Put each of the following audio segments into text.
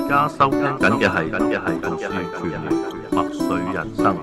而家收聽緊嘅係讀書權墨水人生。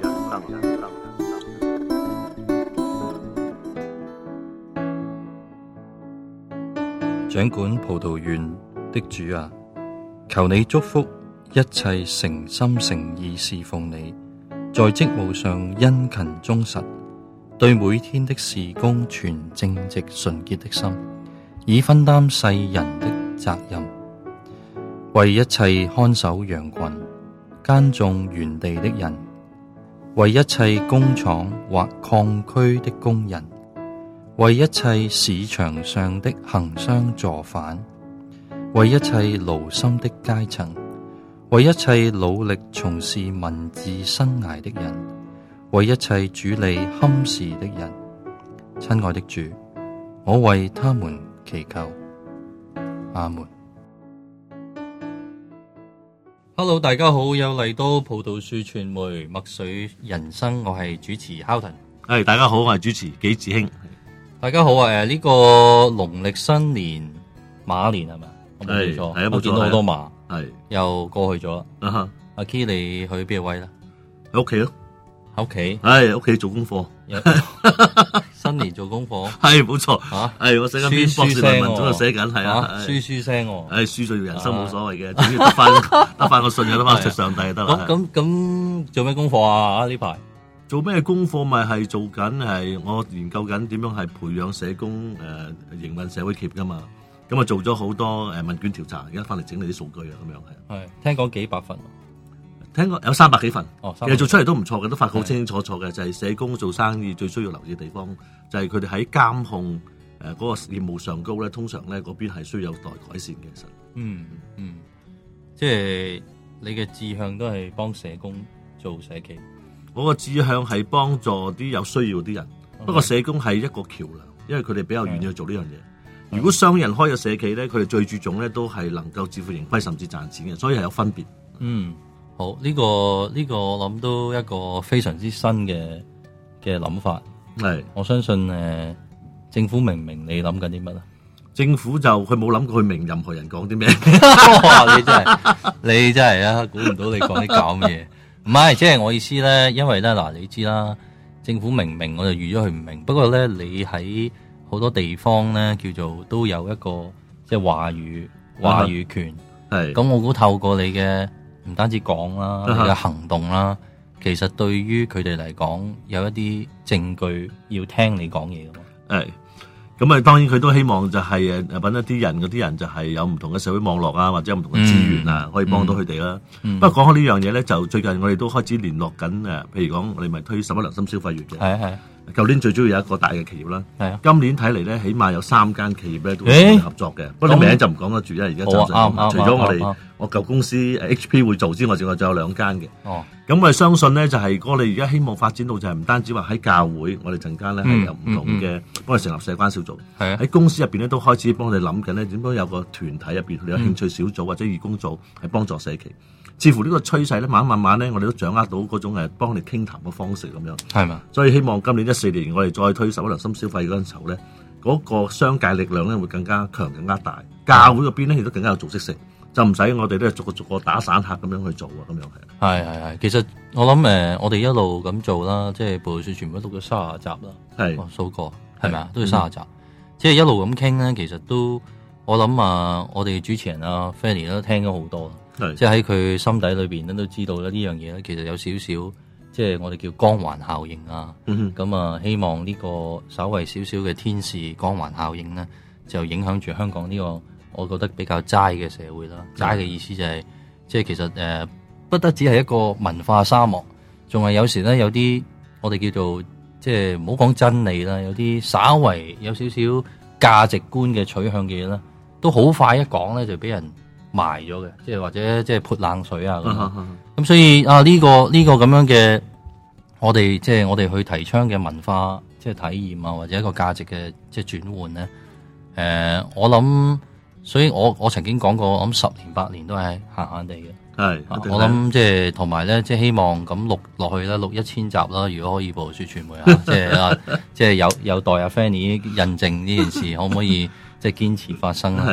掌管葡萄園的主啊，求你祝福一切誠心誠意侍奉你，在職務上殷勤忠實，對每天的事工存正直純潔的心，以分擔世人的責任，為一切看守羊群、耕種園地的人，為一切工廠或礦區的工人，為一切市場上的行商作販，為一切勞心的階層，為一切努力從事文字生涯的人，為一切主理看事的人。親愛的主，我為他們祈求。阿門。Hello， 大家好，又嚟到葡萄樹傳媒墨水人生，我係主持 Houghton。 大家好，我係主持紀志興。 大家好啊！呢個農曆新年馬年係咪？我冇記錯，我見到好多馬，又過去咗。阿 Key 你去邊位啦？ 喺屋企咯， 喺屋企。 喺屋企做功課。 新年做功課， 係冇錯。我寫緊篇博士論文，仲寫緊，係啊， 書聲。 書做人生冇所謂嘅，只要得翻個信就得翻出上帝就得啦。 咁做咩功課啊？呢排？ 做咩功課咪係做緊係我研究緊點樣係培養社工營運社會企業噶嘛，咁啊做咗好多問卷調查，而家翻嚟整理啲數據啊，咁樣係。 係聽講幾百份，聽講有300幾份。 其實做出嚟都唔錯嘅，都發覺好清清楚楚嘅，就係社工做生意最需要留意嘅地方，就係佢哋喺監控嗰個業務上高咧，通常咧嗰邊係需要有待改善嘅。其實， 即係你嘅志向都係幫社工做社企。 我個志向係幫助啲有需要啲人，不過社工係一個橋梁，因為佢哋比較願意去做呢樣嘢。如果商人開嘅社企咧，佢哋最注重咧都係能夠自負盈虧甚至賺錢嘅，所以係有分別。 好，呢個我諗都一個非常之新嘅諗法。 係，我相信政府明唔明你諗緊啲乜啊？ 政府就佢冇諗過去明任何人講啲咩。 哇！你真係啊，估唔到你講啲咁嘅嘢。唔係，即係我意思咧，因為咧嗱，你知啦，政府明唔明我就預咗佢唔明。不過咧，你喺好多地方咧，叫做都有一個即係話語權。係。咁我估透過你嘅唔單止講啦，你嘅行動啦，其實對於佢哋嚟講，有一啲證據要聽你講嘢㗎嘛。係。 咁當然佢都希望就係揾一啲人，嗰啲人就係有唔同嘅社會網絡啊，或者有唔同嘅資源啊，可以幫到佢哋啦。不過講開呢樣嘢咧，就最近我哋都開始聯絡緊譬如講我哋咪推11良心消費月嘅。係。舊年最主要有一個大嘅企業啦。係。今年睇嚟咧，起碼有3間企業咧都會合作嘅。不過名就唔講得住，因為而家就除咗我舊公司HP 會做之外，仲有2間嘅。咁我哋相信咧，就係我哋而家希望發展到就係唔單止話喺教會，我哋陣間咧係有唔同嘅幫佢成立社關小組。喺公司入邊咧都開始幫我哋諗緊咧，點樣有個團體入邊有興趣小組或者義工組係幫助社企。似乎呢個趨勢咧，慢慢咧，我哋都掌握到嗰種幫你傾談嘅方式咁樣。係嘛？所以希望今年14年我哋再推11良心消費嗰陣時候咧，嗰個商界力量咧會更加強、更加大。教會嗰邊咧亦都更加有組織性。就唔使我哋都係逐個打散客咁樣去做啊，咁樣係。係。其實我諗我哋一路咁做啦，即係葡萄樹全部都錄咗30集啦。係。數過係咪啊？都要30集。即係一路咁傾咧，其實都我諗我哋主持人Fanny 都聽咗好多啦。係。即係喺佢心底裏邊都知道咧，呢樣嘢咧其實有少少即係我哋叫光環效應啊。咁希望呢個稍為少少嘅天使光環效應咧，就影響住香港呢個我覺得比較齋嘅社會啦。齋嘅意思就係即係其實不得只係一個文化沙漠，仲係有時咧有啲我哋叫做即係唔好講真理啦，有啲稍為有少少價值觀嘅取向嘅嘢啦，都好快一講咧就俾人埋咗嘅，即係或者即係潑冷水啊咁。所以呢個咁樣嘅我哋即係我哋去提倡嘅文化即係體驗啊，或者一個價值嘅即係轉換咧，我諗。所以我曾經講過，我諗10年8年都係閒閒地嘅。係，我諗即係同埋咧，即係希望咁錄落去啦，錄1000集啦。如果可以，葡萄樹傳媒即係有待阿 Fanny 印證呢件事，可唔可以即係堅持發生啦？咁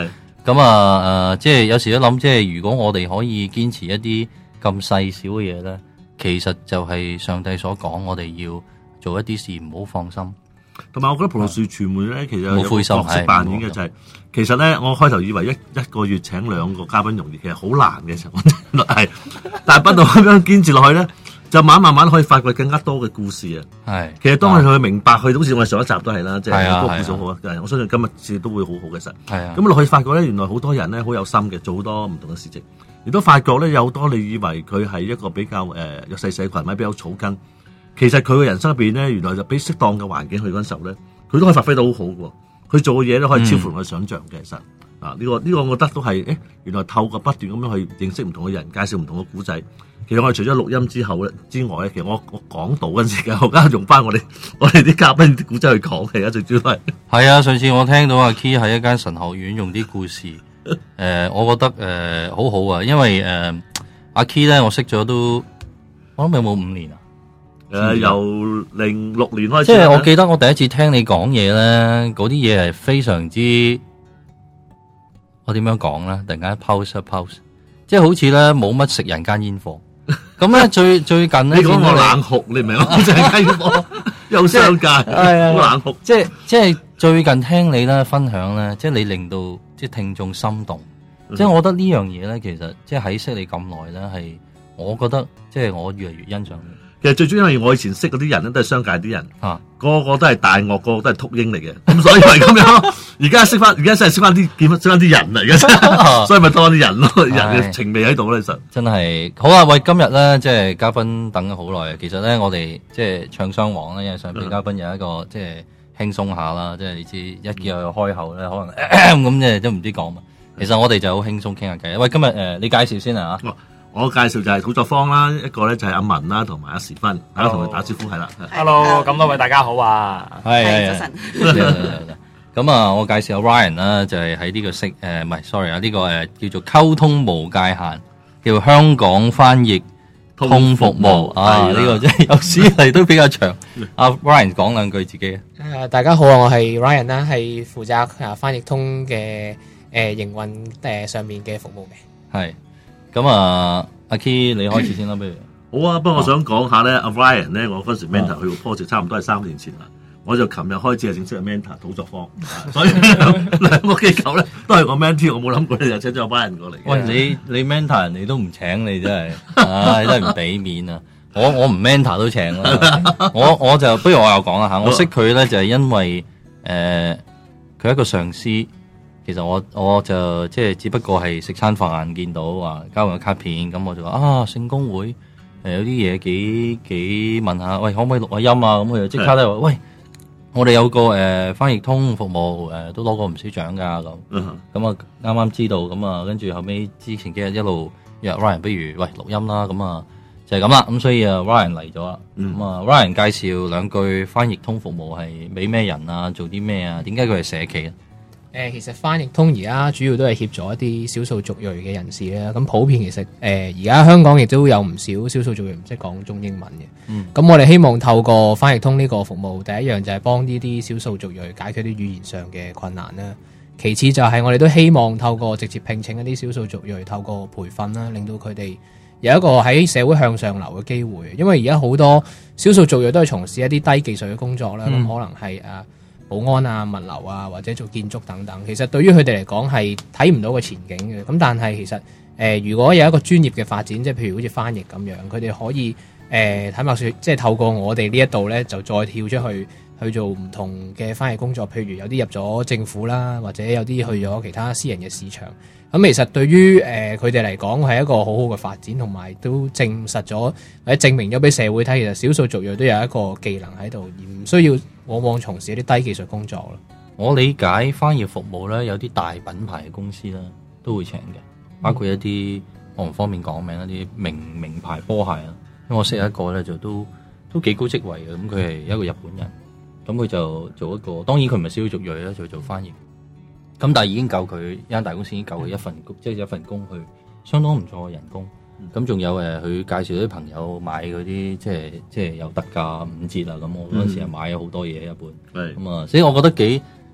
咁啊即係有時都諗，即係如果我哋可以堅持一啲咁細小嘅嘢咧，其實就係上帝所講，我哋要做一啲事唔好放心。 同埋我覺得葡萄樹傳媒咧，其實有個冇灰心角色扮演嘅就係，其實咧我開頭以為一個月請2個嘉賓容易，其實好難嘅時候係，但係不斷咁樣堅持落去咧，就慢慢可以發掘更加多嘅故事啊！ 係， 其實當你去明白，去好似我哋上一集都係啦，即係嗰個故事好啊！我相信今日次都會好好嘅實。 係啊， 咁落去發覺咧，原來好多人咧好有心嘅，做好多唔同嘅事情，亦都發覺咧有好多你以為佢係一個比較弱勢社群，或者比較草根。其實佢嘅人生入邊咧，原來就俾適當嘅環境去嗰陣時候咧，佢都可以發揮到好好嘅。佢做嘅嘢咧，可以超乎我哋想象嘅。其實啊，呢個我覺得都係原來透過不斷咁樣去認識唔同嘅人，介紹唔同嘅古仔。其實我哋除咗錄音之外咧，其實我講道嗰陣時嘅，我而家用翻我哋啲嘉賓啲古仔去講嘅，最主要都係。 係啊，上次我聽到阿 Key 喺一間神學院用啲故事，我覺得好好啊，因為阿 Key 咧，我識咗都，我諗有冇5年啊？ 由06年開始， 即係我記得我第一次聽你講嘢咧，嗰啲嘢係非常之，我點樣講咧？突然間 pause， 即係好似咧冇乜食人間煙火。咁咧最近咧， 你講我冷酷，你明唔明啊？食人間煙火又相界，係好冷酷。 即係最近聽你咧分享咧，即係你令到即係聽眾心動。即係我覺得呢樣嘢咧，其實即係喺識你咁耐咧，係我覺得即係我越嚟越欣賞你。 其實最主要因為我以前識嗰啲人咧，都係商界啲人，個個都係大鱷，個個都係禿鷹嚟嘅，咁所以係咁樣。而家真係識翻啲人嚟嘅，所以咪多啲人咯，人嘅情味喺度咧，其實真係好啊！喂，今日咧即係嘉賓等咗好耐啊。其實咧我哋即係唱雙簧咧，因為想俾嘉賓有一個即係輕鬆下啦，即係你知一叫又開口咧，可能咁即係都唔知講乜。其實我哋就好輕鬆傾下偈。喂，今日你介紹先啊。 我介紹就係土作坊啦，一個咧就係阿文啦，同埋阿時芬，大家同佢打招呼係啦。 Hello，咁多位大家好啊， 係早晨。咁啊，我介紹阿 Ryan 啦，就係喺呢個唔係 sorry 啊，呢個叫做溝通無界限，叫香港翻譯通服務啊。呢個真係有史嚟都比較長。阿 Ryan 講兩句自己啊。大家好啊，我係 Ryan 啦，係負責翻譯通嘅營運上面嘅服務嘅。 係。咁啊，阿 Key 你開始先啦，不如。 好啊，不過我想講下咧，阿 Ryan 咧，我嗰時 mentor 去個 project 差唔多係3年前啦，我就琴日開始係正式係 mentor 土作坊，所以兩個機構咧都係我 mentee， 我冇諗過你就請咗阿 Ryan 過嚟。 喂，你 mentor 人哋都唔請你真係，唉真係唔俾面啊！我唔 mentor 都請啦，我就不如我又講啦吓，我識佢咧就係因為佢係一個上司。其實我就即係只不過係食餐飯見到話交換個卡片，咁我就話聖公會有啲嘢幾問下，喂可唔可以錄下音啊？咁佢就即刻咧話喂，我哋有個翻譯通服務都攞過唔少獎噶咁，咁啊啱啱知道，咁啊跟住後尾之前幾日一路約 Ryan， 不如喂錄音啦，咁啊就係咁啦，咁所以啊 Ryan 嚟咗啦，咁啊 Ryan 介紹兩句翻譯通服務係俾咩人啊，做啲咩啊？點解佢係社企啊？ 其實翻譯通而家主要都係協助一啲少數族裔嘅人士啦。咁普遍其實而家香港亦都有唔少少數族裔唔識講中英文嘅。咁我哋希望透過翻譯通呢個服務，第一樣就係幫呢啲少數族裔解決啲語言上嘅困難啦。其次就係我哋都希望透過直接聘請一啲少數族裔，透過培訓啦，令到佢哋有一個喺社會向上流嘅機會。因為而家好多少數族裔都係從事一啲低技術嘅工作啦，咁可能係保安啊、物流啊，或者做建築等等，其實對於佢哋嚟講係睇唔到個前景嘅。咁但係其實如果有一個專業嘅發展，即係譬如好似翻譯咁樣，佢哋可以坦白說，即係透過我哋呢一度咧，就再跳出去做唔同嘅翻譯工作。譬如有啲入咗政府啦，或者有啲去咗其他私人嘅市場。咁其實對於佢哋嚟講係一個好好嘅發展，同埋都證實咗或者證明咗俾社會睇，其實少數族裔都有一個技能喺度，而唔需要往往從事一啲低技術工作咯。 我理解翻譯服務咧，有啲大品牌嘅公司咧都會請嘅，包括一啲我唔方便講名一啲名牌波鞋啊。因為我識一個咧就都幾高職位嘅，咁佢係一個日本人，咁佢就做一個，當然佢唔係少數族裔啦，就做翻譯。咁但係已經夠佢一間大公司已經夠佢一份工，即係一份工去相當唔錯嘅人工。咁仲有佢介紹啲朋友買嗰啲即係有特價5折啦。咁我嗰陣時係買咗好多嘢一本。咁啊，所以我覺得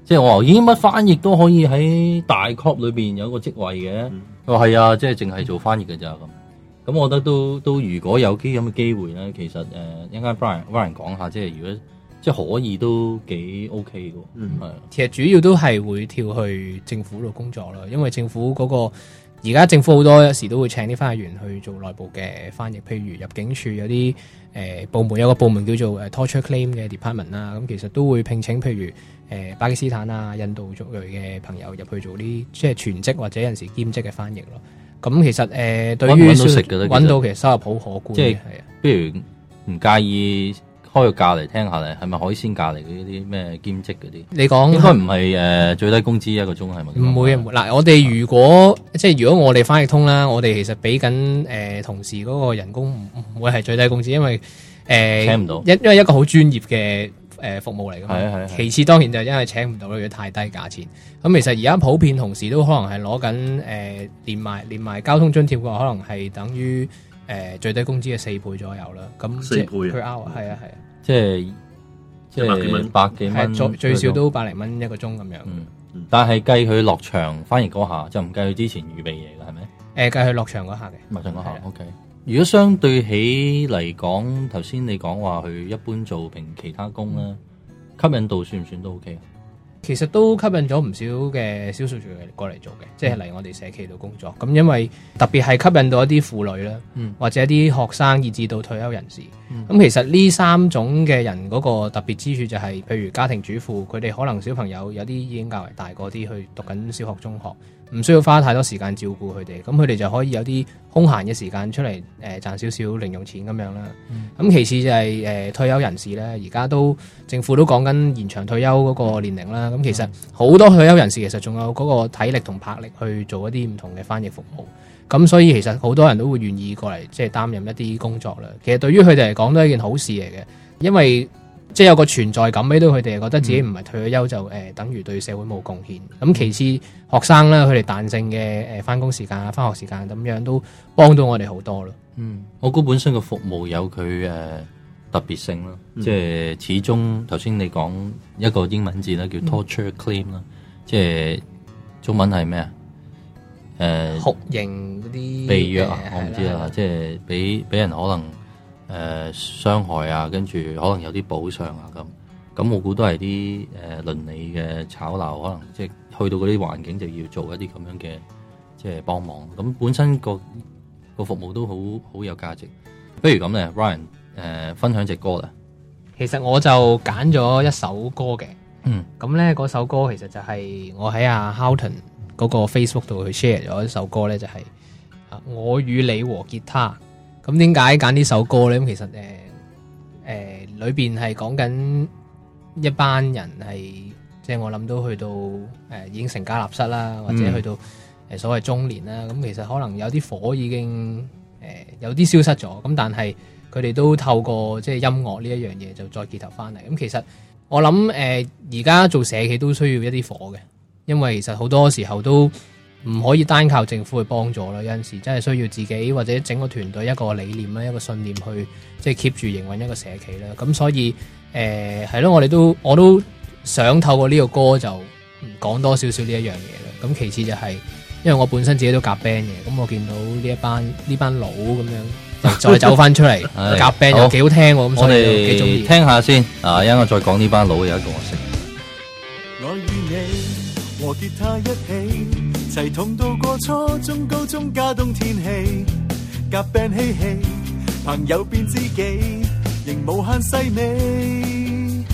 即係我話咦乜翻譯都可以喺大 corp 裏邊有一個職位嘅，佢話係啊，即係淨係做翻譯嘅咋咁。咁我覺得都如果有啲咁嘅機會咧，其實一陣間 Brian 講下，即係如果即係可以都幾 OK 嘅，係。 其實主要都係會跳去政府度工作啦，因為政府嗰個而家政府好多時都會請啲翻譯員去做內部嘅翻譯，譬如入境處有啲部門有個部門叫做torture claim 嘅 department 啦，咁其實都會聘請譬如巴基斯坦啊、印度族裔嘅朋友入去做啲即係全職或者有陣時兼職嘅翻譯咯。咁其實對於揾到其實收入好可觀， 即係係啊。 不如唔介意開個價嚟聽下咧，係咪海鮮價嚟嘅呢啲咩兼職嗰啲？ 你講應該唔係最低工資一個鐘係咪？ 唔會嗱，我哋如果我哋翻譯通啦，我哋其實俾緊同事嗰個人工唔會係最低工資，因為請唔到， 因為一個好專業嘅服務嚟㗎嘛。 係其次當然就係因為請唔到，如果太低價錢。咁其實而家普遍同事都可能係攞緊連埋交通津貼嘅話，可能係等於最低工資嘅4倍左右啦。咁 4倍 per hour 係啊， 即係百幾蚊， 最少都100零蚊一個鐘咁樣。 但係計佢落場翻譯嗰下，就唔計佢之前預備嘢㗎，係咪？ 計佢落場嗰下嘅， 落場嗰下 OK。如果相對起嚟講，頭先你講話佢一般做平其他工啦，吸引度算唔算都 OK 啊？ 其實都吸引咗唔少嘅少數族裔過嚟做嘅，即係嚟我哋社企度工作。咁因為特別係吸引到一啲婦女啦，或者一啲學生，以至到退休人士。咁其實呢3種嘅人嗰個特別之處就係，譬如家庭主婦，佢哋可能小朋友有啲已經較為大個啲，去讀緊小學、中學，唔需要花太多時間照顧佢哋，咁佢哋就可以有啲空閒嘅時間出嚟賺少少零用錢咁樣啦。咁其次就係退休人士咧，而家都政府都講緊延長退休嗰個年齡啦。咁其實好多退休人士其實仲有嗰個體力同魄力去做一啲唔同嘅翻譯服務。咁所以其實好多人都會願意過嚟即係擔任一啲工作啦。其實對於佢哋嚟講都係一件好事嚟嘅，因為即係有個存在感俾到佢哋，覺得自己唔係退咗休就等於對社會冇貢獻。咁其次學生啦，佢哋彈性嘅翻工時間啊、翻學時間咁樣都幫到我哋好多咯。 我估本身個服務有佢特別性啦，即係始終頭先你講一個英文字啦，叫 torture claim 啦，即係中文係咩啊？ 酷刑嗰啲被虐啊，我唔知啦，即係俾人可能傷害啊，跟住可能有啲補償啊咁我估都係啲倫理嘅吵鬧，可能即係去到嗰啲環境就要做一啲咁樣嘅即係幫忙。咁本身個服務都好有價值。不如咁咧 ，Ryan 分享隻歌啦。 其實我就揀咗一首歌嘅，咁咧嗰首歌其實就係我喺阿 Houghton 嗰個 Facebook 度去 share 咗一首歌咧，就係我與你和吉他。咁點解揀呢首歌咧？咁其實裏邊係講緊一班人係即係我諗到去到已經成家立室啦，或者去到所謂中年啦。咁其實可能有啲火已經有啲消失咗，咁但係佢哋都透過即係音樂呢一樣嘢就再結合翻嚟。咁其實我諗而家做社企都需要一啲火嘅，因為其實好多時候都唔可以單靠政府去幫助啦，有陣時真係需要自己或者整個團隊一個理念啦、一個信念去即係 keep 住營運一個社企啦。咁所以係咯，我都想透過呢個歌就講多少少呢一樣嘢啦。咁其次就係因為我本身自己都夾 band 嘅，咁我見到呢班佬咁樣再走翻出嚟夾 band 又幾好聽喎，咁所以就幾中意。 聽下先啊，一陣我再講呢班佬有一個我識。 我與你和吉他一起，齊同度過初中、高中、加冬天氣，夾 band 嬉戲，朋友變知己，仍無限細味。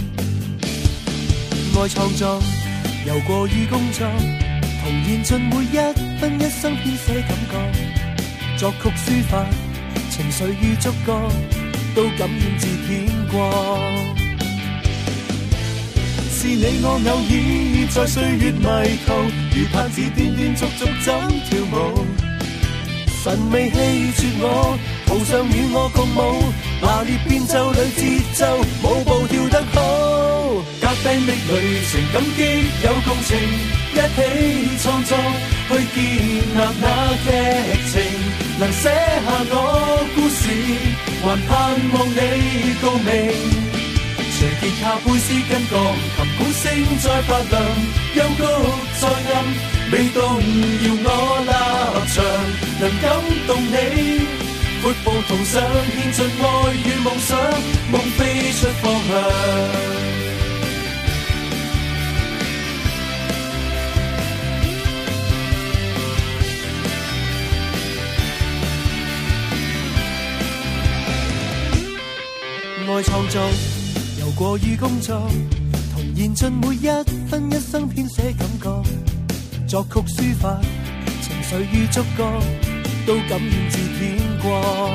愛創作，遊過與工作，同燃盡每一分一生編寫感覺，作曲抒發情緒與觸覺，都感染至天國。是你我偶爾在歲月迷途，如拍子斷斷續續怎跳舞，神未棄絕我，途上與我共舞，拿捏變奏裏節奏，舞步跳得好。夾 band 的旅程感激有共情，一起創作去建立那劇情，能寫下我故事，還盼望你共鳴。隨吉他、貝斯跟鋼琴、鼓聲在發亮，幽谷在暗，未動搖我立場，能感動你，闊步同上，獻盡愛與夢想，夢飛出方向。愛創作，游過於工作，同燃盡每一分一生編寫感覺，作曲抒發情緒與觸覺，都感染至天光。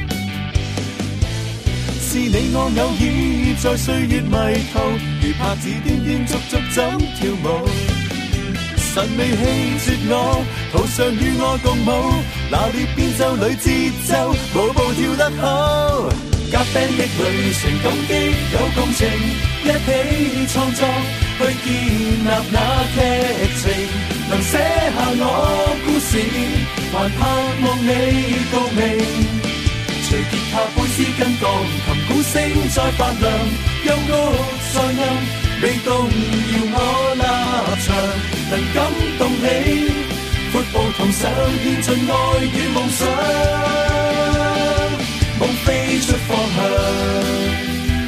是你我偶爾在歲月迷途，如拍子斷斷續續怎跳舞，神未棄絕我，途上與我共舞，拿捏變奏裏節奏，舞步跳得好。夾 band 的旅程感激有共情，一起創作去建立那劇情，能寫下我故事，還盼望你共鳴。隨吉他、貝斯跟鋼琴，鼓聲在發亮，幽谷在暗，未動搖我立場，能感動你，闊步同上，獻盡愛與夢想，夢飛出方向。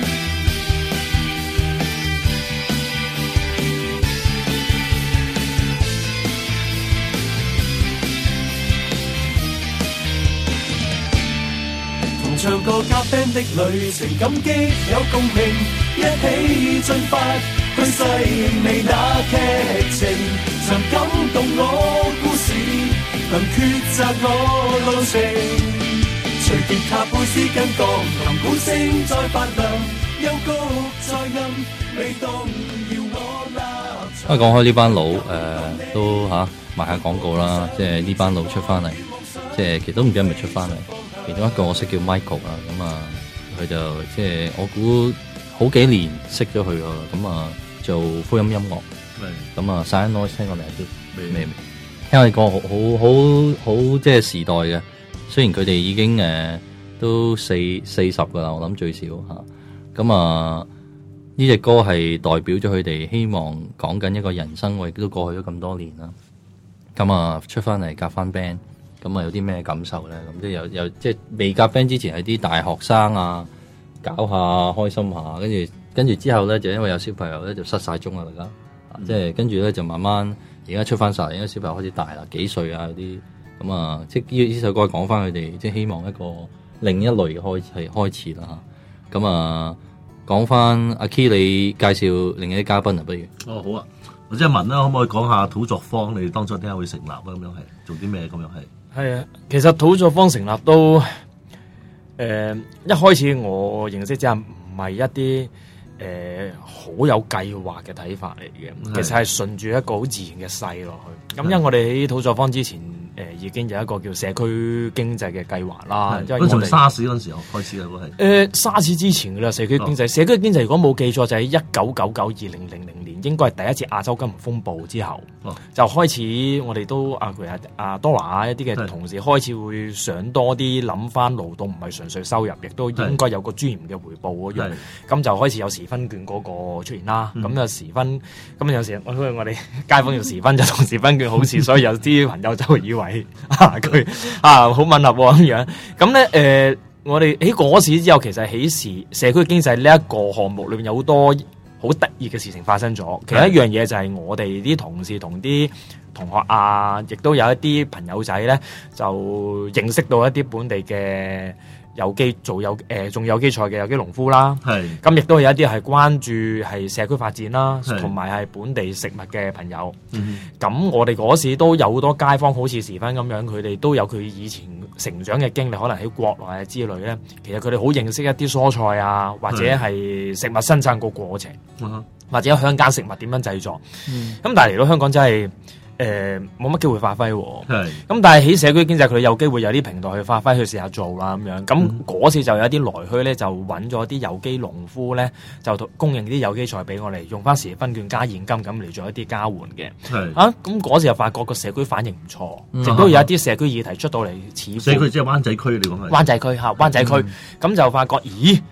同唱歌夾 band 的旅程，感激有共鳴，一起進發去細味那劇情，曾感動我故事，能抉擇我路程。隨吉他、貝斯跟鋼琴，鼓聲在發亮，幽谷在暗，未動搖我立場。 講開呢班佬，都賣下廣告啦，即係呢班佬出翻嚟，即係其實都唔知係咪出翻嚟。其中一個我識叫 Michael 啊，咁啊，佢就即係我估好幾年識咗佢咯，咁啊做福音音樂，咁啊 Silent Noise 聽過未？未聽佢歌好即係時代嘅。雖然佢哋已經都40噶啦，我諗最少嚇。咁啊呢隻歌係代表咗佢哋希望講緊一個人生，我亦都過去咗咁多年啦。咁啊出翻嚟夾翻 band， 咁啊有啲咩感受咧？咁即係有即係未夾 band 之前係啲大學生啊，搞下開心下，跟住之後咧就因為有小朋友咧就失晒蹤啦，大家即係跟住咧就慢慢而家出翻晒，而家小朋友開始大啦，幾歲啊有啲。咁啊，即係呢首歌講翻佢哋，即係希望一個另一類嘅開始啦嚇。咁啊，講翻阿 Key， 你介紹另一啲嘉賓啊，不如？ 哦，好啊，我即係問啦，可唔可以講下土作坊？你當初點解會成立啊？咁樣係做啲咩？咁樣係？ 係啊，其實土作坊成立都一開始我認識之後唔係一啲好有計劃嘅睇法嚟嘅，其實係順住一個好自然嘅勢落去。咁因為我哋喺土作坊之前。已經有一個叫社區經濟嘅計劃啦。因為我哋沙士嗰陣時候開始啦，嗰係沙士之前嘅啦。社區經濟，社區經濟如果冇記錯就喺1999-2000年，應該係第一次亞洲金融風暴之後，就開始我哋都譬如阿 Dora 一啲嘅同事開始會想多啲諗翻勞動唔係純粹收入，亦都應該有個專業嘅回報嗰樣。咁就開始有時分券嗰個出現啦。咁有時分，咁有時我哋街坊要時分就同時分券好似，所以有啲朋友就會以為佢好吻合咁樣。咁咧我哋喺嗰時之後，其實喺社區經濟呢一個項目裏面有好多好得意嘅事情發生咗。其實一樣嘢就係我哋啲同事同啲同學啊，亦都有一啲朋友仔咧，就認識到一啲本地嘅仲有機菜嘅有機農夫啦。咁亦都有一啲係關注係社區發展啦，同埋係本地食物嘅朋友。咁我哋嗰時都有好多街坊好似時分咁樣，佢哋都有佢以前成長嘅經歷，可能喺國內啊之類咧。其實佢哋好認識一啲蔬菜啊，或者係食物生產個過程，或者鄉間食物點樣製作。咁但係嚟到香港真係冇乜機會發揮喎。咁但係喺社區經濟佢有機會有啲平台去發揮，去試下做啦咁樣。咁嗰次就有啲來墟咧，就揾咗啲有機農夫咧，就供應啲有機菜俾我哋，用翻時分券加現金咁嚟做一啲交換嘅。咁嗰時就發覺個社區反應唔錯，亦都有一啲社區議題出到嚟。似乎社區即係灣仔區，你講係灣仔區嚇，灣仔區咁就發覺，咦？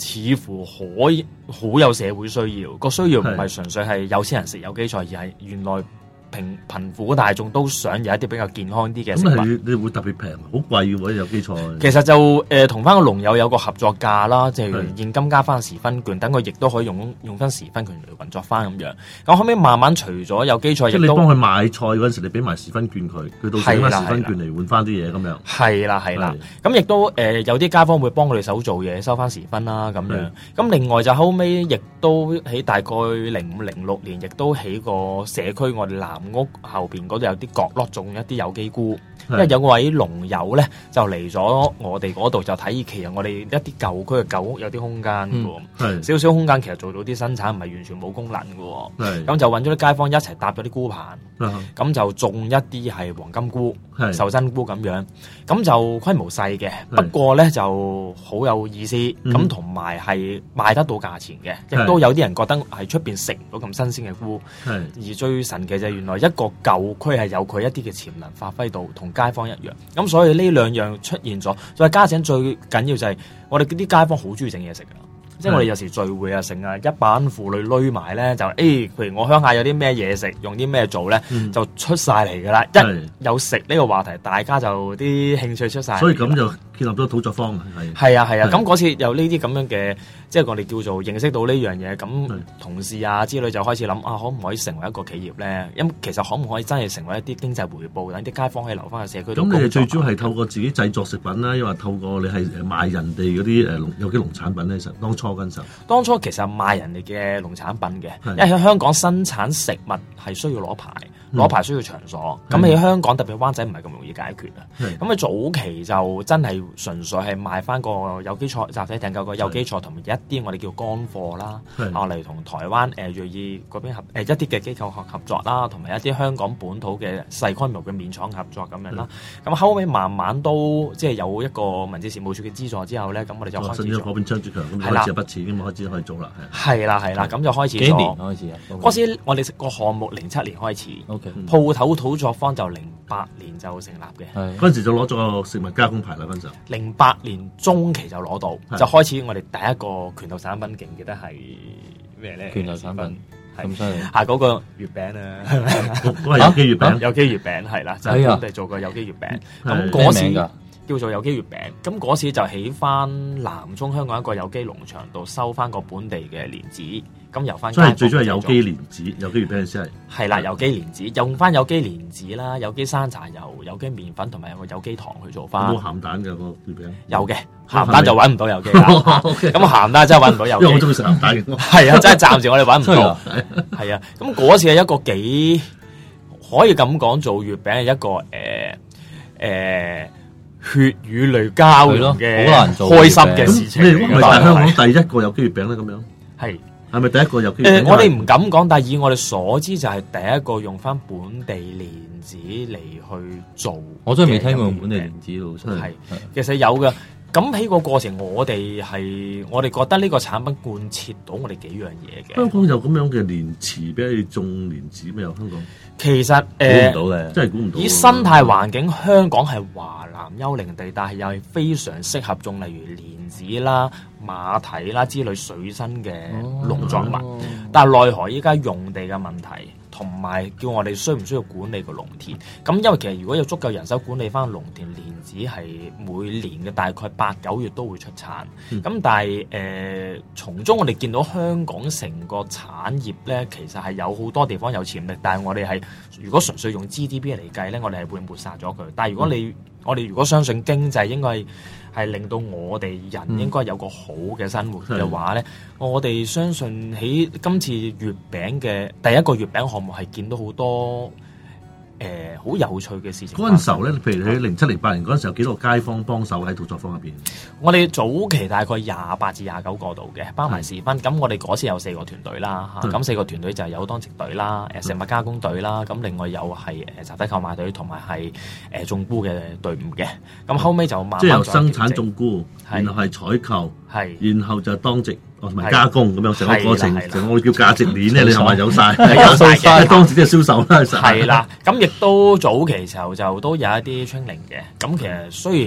似乎可以好有社會需要，個需要唔係純粹係有錢人食有機菜，而係原來貧苦大眾都想有一啲比較健康啲嘅食物。 咁你會特別平，好貴嘅喎有機菜。 其實就同翻個農友有個合作價啦，即係現金加翻時分券，等佢亦都可以用翻時分券嚟運作翻咁樣。咁後尾慢慢除咗有機菜，亦都即係你幫佢買菜嗰陣時，你俾埋時分券佢到時攞時分券嚟換翻啲嘢咁樣。 係啦，咁亦都有啲街坊會幫佢哋手做嘢，收翻時分啦咁樣。咁另外就後尾亦都喺大概0506年，亦都喺個社區我哋南屋後邊嗰度有啲角落種一啲有機菇，因為有位農友咧就嚟咗我哋嗰度就睇，其實我哋一啲舊區嘅舊屋有啲空間嘅，少少空間其實做到啲生產，唔係完全冇功能嘅。咁就揾咗啲街坊一齊搭咗啲菇棚，咁就種一啲係黃金菇、壽珍菇咁樣，咁就規模細嘅，不過咧就好有意思，咁同埋係賣得到價錢嘅，亦都有啲人覺得係出邊食唔到咁新鮮嘅菇，而最神奇就係原來一個舊區係有佢一啲嘅潛能發揮到同街坊一樣，咁所以呢兩樣出現咗，再加上最緊要就係我哋啲街坊好中意整嘢食㗎。即係我哋有時聚會啊，成啊一班婦女攣埋咧，就譬如我鄉下有啲咩嘢食，用啲咩做咧，就出晒嚟噶啦。一有食呢個話題，大家就啲興趣出晒。 所以咁就建立咗土作坊係啊。咁嗰次有呢啲咁樣嘅，即係我哋叫做認識到呢樣嘢，咁同事啊之類就開始諗可唔可以成為一個企業咧？其實可唔可以真係成為一啲經濟回報，等啲街坊可以留翻喺社區度。 咁你哋最主要係透過自己製作食品啦，抑或透過你係賣人哋嗰啲有機農產品咧？其實當初其實賣人哋嘅農產品嘅，因為喺香港生產食物係需要攞牌需要場所，咁喺香港特別灣仔唔係咁容易解決啊。咁佢早期就真係純粹係賣翻個有機菜，集體訂購個有機菜，同埋一啲我哋叫乾貨啦，例如同台灣瑞意嗰邊一啲嘅機構合作啦，同埋一啲香港本土嘅細規模嘅麵廠合作咁樣啦。咁後尾慢慢都即係有一個民政事務處嘅資助之後咧，咁我哋就開始做。嗰邊張志強咁開始有筆錢咁開始可以做啦。係啦，咁就開始咗。 幾年開始啊？ 嗰時我哋個項目07年開始。鋪頭土作坊就08年就成立嘅， 嗰陣時就攞咗個食物加工牌啦。嗰陣時 08年中期就攞到，就開始我哋第一個拳頭產品，記唔記得係咩咧？拳頭產品咁犀利，嗰個月餅啊， 嗰個有機月餅， 有機月餅係啦，就係我哋做過有機月餅。咁嗰時叫做有機月餅，咁嗰時就起翻南涌香港一個有機農場度收翻個本地嘅蓮子。咁由翻， 所以最主要係有機蓮子、有機月餅先係啦，有機蓮子用翻有機蓮子啦，有機山茶油、有機麵粉同埋有機糖去做翻。 有冇鹹蛋嘅個月餅？ 有嘅，鹹蛋就揾唔到有機啦。咁鹹蛋真係揾唔到有機。 因為我中意食鹹蛋嘅。 係啊，真係暫時我哋揾唔到。係啊，咁嗰次係一個幾可以咁講，做月餅係一個血與淚交融嘅好難做開心嘅事情。 你係咪香港第一個有機月餅咧？咁樣係咪第一個有機月餅？ 我哋唔敢講，但係以我哋所知就係第一個用翻本地蓮子嚟去做。 我真係未聽過用本地蓮子咯，真係。 其實有嘅。咁喺個過程，我哋覺得呢個產品貫徹到我哋幾樣嘢嘅。 香港有咁樣嘅蓮池俾你種蓮子咩？有香港？ 其實估唔到咧，真係估唔到。 以生態環境，香港係華南丘陵地帶，係又係非常適合種例如蓮子啦、馬蹄啦之類水生嘅農作物。但係奈何依家用地嘅問題，同埋叫我哋需唔需要管理個農田？咁因為其實如果有足夠人手管理翻農田，蓮子係每年嘅大概8、9月都會出產。咁但係從中我哋見到香港成個產業咧，其實係有好多地方有潛力，但係我哋係如果純粹用 GDP 嚟計咧，我哋係會抹殺咗佢。但係如果我哋如果相信經濟應該係令到我哋人應該有個好嘅生活嘅話咧，我哋相信喺今次月餅嘅第一個月餅項目係見到好多好有趣嘅事情。 嗰陣時候咧，譬如喺07、08年嗰陣時候，幾多個街坊幫手喺土作坊入邊？ 我哋早期大概28至29個度嘅，包埋時分。咁我哋嗰次有4個團隊啦，咁4個團隊就係有當值隊啦、食物加工隊啦，咁另外有係集體購買隊同埋係種菇嘅隊伍嘅。咁後尾就慢慢即係由生產種菇，然後係採購，然後就當值。同埋加工咁樣成個過程，我哋叫價值鏈咧，你係咪有晒？ 有晒嘅， 當時即係銷售啦， 係啦。咁亦都早期時候就都有一啲 training 嘅。咁其實雖然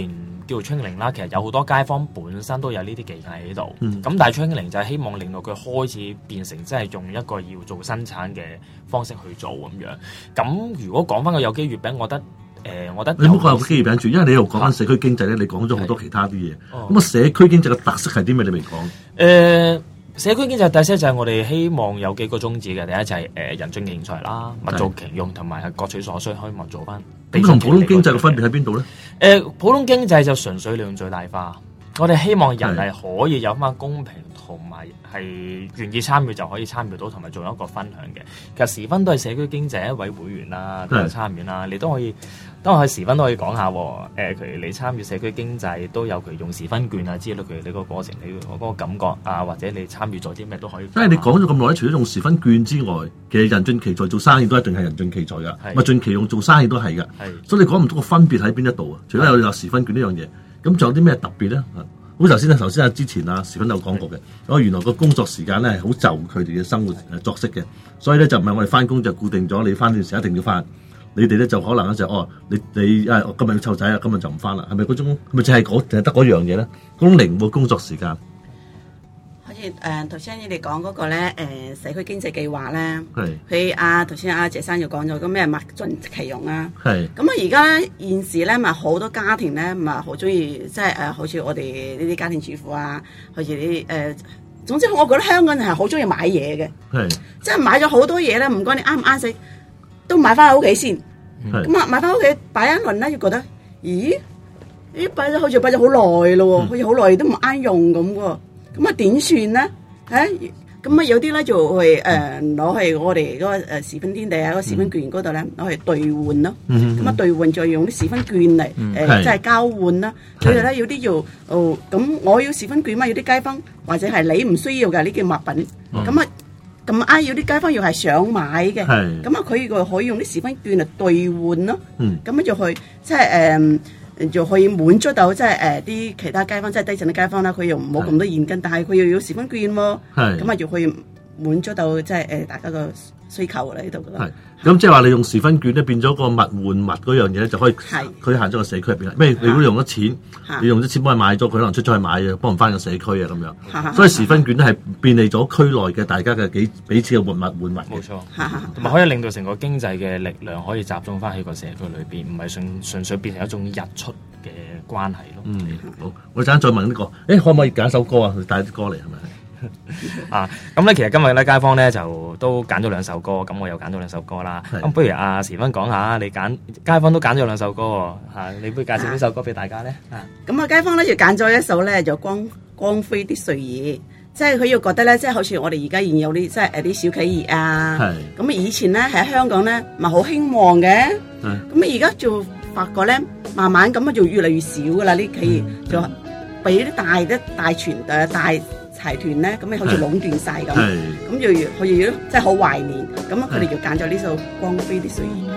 叫做 training 啦，其實有好多街坊本身都有呢啲技藝喺度。 嗯咁但係 training 就係希望令到佢開始變成真係用一個要做生產嘅方式去做咁樣。咁如果講翻個有機月餅，我覺得你唔好講有機月餅住，因為你又講緊社區經濟咧，你講咗好多其他啲嘢。 哦咁啊，社區經濟嘅特色係啲咩？你未講？ 社區經濟特色就係我哋希望有幾個宗旨嘅，第一就係人盡其才啦，物造其用，同埋係各取所需，希望做翻。 咁同普通經濟嘅分別喺邊度咧？ 普通經濟就純粹利用最大化，我哋希望人係可以有翻公平，同埋係願意參與就可以參與到，同埋做一個分享嘅。其實時分都係社區經濟一位會員啦，都有參與啦，你都可以。當我去時分都可以講下喎，譬如你參與社區經濟都有佢用時分券啊之類，譬如你個過程，你嗰個感覺啊，或者你參與咗啲咩都可以。 因為你講咗咁耐，除咗用時分券之外，其實人盡其才做生意都一定係人盡其才㗎，物盡其用做生意都係㗎。所以你講唔到個分別喺邊一度啊？除咗有時分券呢樣嘢，咁仲有啲咩特別咧？好頭先之前啊時分有講過嘅，原來個工作時間咧係好就佢哋嘅生活作息嘅，所以咧就唔係我哋翻工就固定咗，你翻段時間一定要翻。你哋咧就可能咧就你今日要湊仔啊，今日就唔翻啦，係咪嗰種？係咪淨係得嗰樣嘢咧？嗰種靈活工作時間。 好似頭先你哋講嗰個咧社區經濟計劃咧，佢頭先謝生就講咗個咩物盡其用啊。係。咁啊而家咧現時咧咪好多家庭咧咪好中意即係好似我哋呢啲家庭主婦啊，好似啲總之我覺得香港人係好中意買嘢嘅。係。即係買咗好多嘢咧，唔該你啱唔啱食？都買翻喺屋企先，咁啊買翻屋企擺一輪咧，就覺得，咦？咦擺咗好似擺咗好耐咯喎，好似好耐都唔啱用咁喎，咁啊點算咧？咁啊有啲咧就係攞去我哋嗰個時分天地啊，嗰個時分券嗰度咧攞去兌換咯，咁啊兌換再用啲時分券嚟即係交換啦。佢哋咧有啲要咁我要時分券嘛，有啲街坊或者係你唔需要嘅呢件物品，咁啊。咁有啲街坊又係想買嘅，咁啊佢可以用啲時分券嚟兌換咯，咁就去即係就可以滿足到即係啲其他街坊即係低層嘅街坊啦，佢又唔好咁多現金，但係佢又要時分券喎，咁啊就可以滿足到即係大家個需求喺度噶啦。 咁即係話你用時分券咧變咗個物換物嗰樣嘢咧，就可以佢行咗個社區入邊。咩？你如果用咗錢，你用咗錢幫佢買咗，佢可能出咗去買嘅，幫唔翻個社區啊咁樣。所以時分券咧係便利咗區內嘅大家嘅彼此嘅換物換物。 冇錯，同埋可以令到成個經濟嘅力量可以集中翻喺個社區裏邊，唔係純粹變成一種日出嘅關係咯。 好，我陣間再問呢個，可唔可以揀首歌啊？帶啲歌嚟係咪？ 咁咧，其實今日咧，街坊咧就都揀咗兩首歌，咁我又揀咗兩首歌啦。咁不如時分講下，你揀街坊都揀咗兩首歌喎，你不如介紹呢首歌俾大家咧？ 咁街坊咧就揀咗一首咧，就光輝的歲月，即係佢要覺得咧，即係好似我哋而家現有啲即係啲小企業啊。咁以前咧喺香港咧咪好興旺嘅，咁而家就發覺咧，慢慢咁就越嚟越少噶啦，啲企業就俾啲大財團咧，咁好似壟斷晒咁，咁就佢要即係好懷念，咁佢哋就揀咗呢首《光輝的歲月》。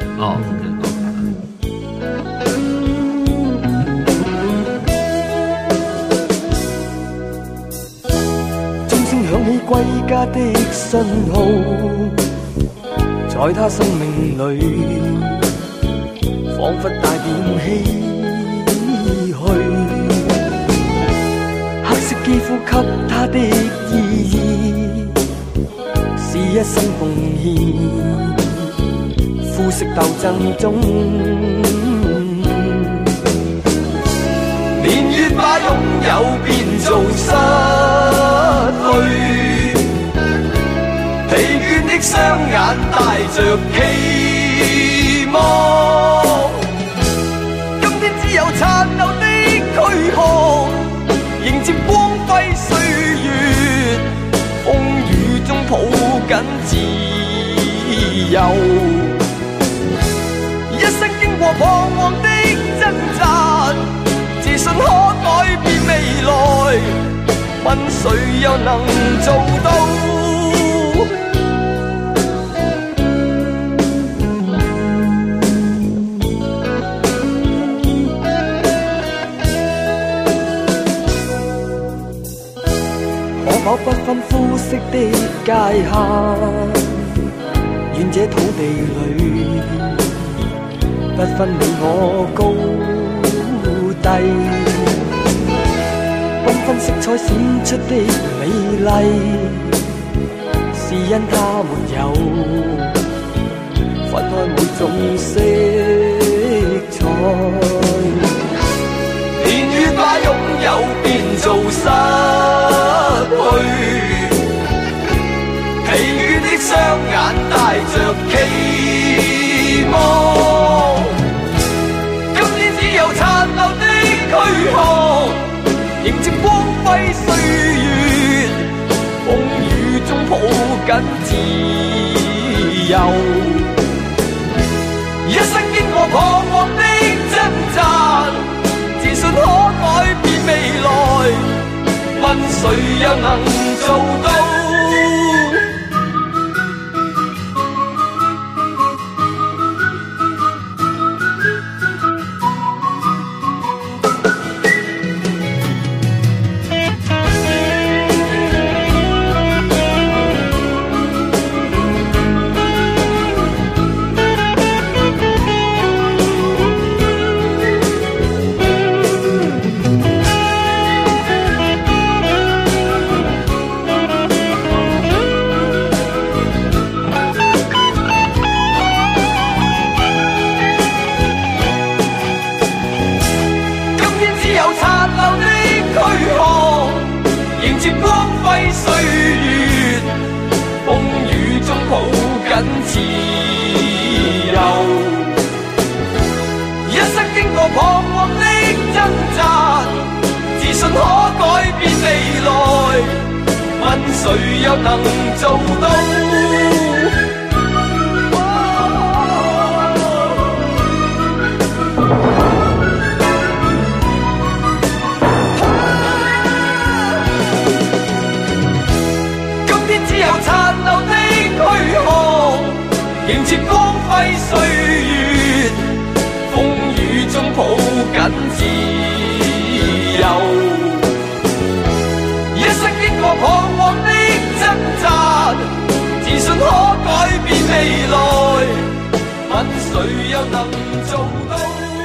鐘聲響起歸家的信號，在他生命裏，彷彿帶點唏噓。肌膚給他的意義是一生奉獻，膚色鬥爭中，年月把擁有變做失去，疲倦的雙眼帶着期望，今天只有殘留的軀殼迎接光輝歲月，風雨中抱緊自由，一生經過彷徨的掙扎，自信可改變未來，問誰又能做到？可否不分膚色的界限，願這土地裏不分你我高低。 間色彩閃出的美麗，是因它沒有分開每種色彩。年月把擁有變做失去，疲倦的雙眼帶着期望，今天只有殘留的軀殼，迎接光輝歲月，風雨中抱緊自由。一生經過彷徨的掙扎，自信可改變未來，問誰又能做到？自由，一生經過彷徨的掙扎，自信可改變未來，問誰又能做到？今天只有殘留的軀殼，迎接光輝歲月，風雨中抱緊自由。一生經過彷徨的掙扎，自信可改變未來，問誰又能做到？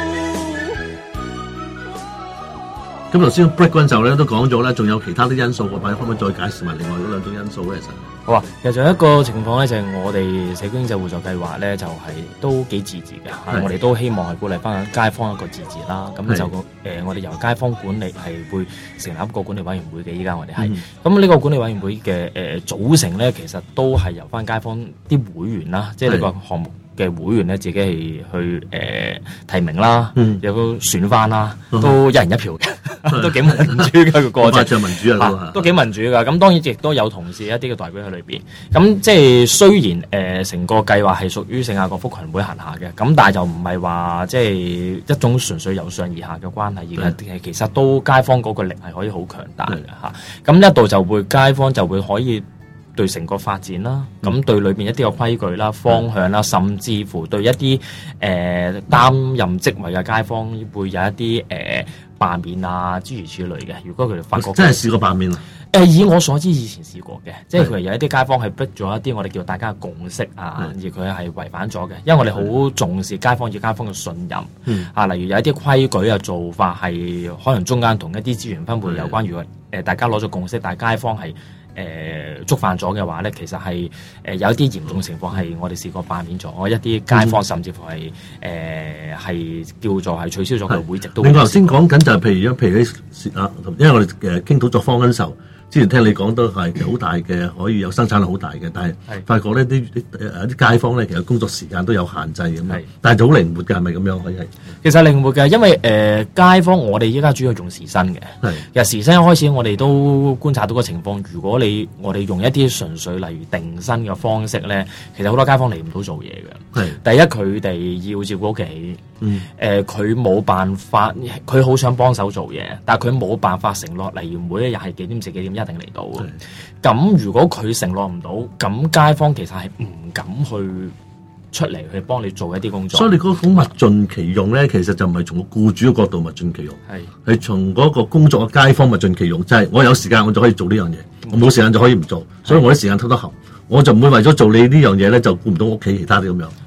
咁頭先 break 嗰陣時候咧都講咗咧，仲有其他啲因素，可唔可以再解釋埋另外嗰兩種因素咧？其實好啊，其實仲有一個情況咧，就係我哋社區經濟互助計劃咧，就係都幾自治嘅。我哋都希望係鼓勵翻街坊一個自治啦。咁就我哋由街坊管理係會成立一個管理委員會嘅。依家我哋係咁呢個管理委員會嘅組成咧，其實都係由翻街坊啲會員啦，即係呢個項目嘅會員咧自己係去提名啦，有個選翻啦，都一人一票嘅，都幾民主嘅個過程， 民主啊， 都幾民主噶。咁當然亦都有同事一啲嘅代表喺裏邊。咁即係雖然成個計劃係屬於聖雅各福群會轄下嘅，咁但係就唔係話即係一種純粹由上而下嘅關係，而係其實都街坊嗰個力係可以好強大嘅嚇。咁呢一度就會街坊就會可以對成個發展啦，咁對裏邊一啲嘅規矩啦、方向啦，甚至乎對一啲擔任職位嘅街坊會有一啲罷免啊諸如此類嘅。如果佢哋發覺真係試過罷免啊？ 以我所知以前試過嘅，即係佢有一啲街坊係逼咗一啲我哋叫大家嘅共識啊，而佢係違反咗嘅。因為我哋好重視街坊與街坊嘅信任啊，例如有一啲規矩嘅做法係可能中間同一啲資源分配有關，如果大家攞咗共識，但係街坊係觸犯咗嘅話咧，其實係有一啲嚴重情況係我哋試過罷免咗一啲街坊，甚至乎係係叫做係取消咗佢會籍都。 你頭先講緊就係譬如因為我哋傾土作坊嗰陣時候，之前聽你講都係好大嘅，可以有生產力好大嘅，但係發覺呢啲街坊咧，其實工作時間都有限制咁樣，但係就好靈活嘅，係咪咁樣可以係？ 其實靈活嘅，因為街坊我哋依家主要用時薪嘅，其實時薪一開始我哋都觀察到個情況，如果我哋用一啲純粹例如定薪嘅方式咧，其實好多街坊嚟唔到做嘢嘅。第一佢哋要照顧屋企，佢冇辦法，佢好想幫手做嘢，但係佢冇辦法承諾，例如每一日係幾點至幾點一定嚟到。咁如果佢承諾唔到，咁街坊其實係唔敢去出嚟去幫你做一啲工作。 所以你嗰種物盡其用咧，其實就唔係從個僱主嘅角度物盡其用，係從嗰個工作嘅街坊物盡其用，就係我有時間我就可以做呢樣嘢，我冇時間就可以唔做，所以我啲時間偷得合。我就唔會為咗做你呢樣嘢咧，就顧唔到屋企其他啲咁樣。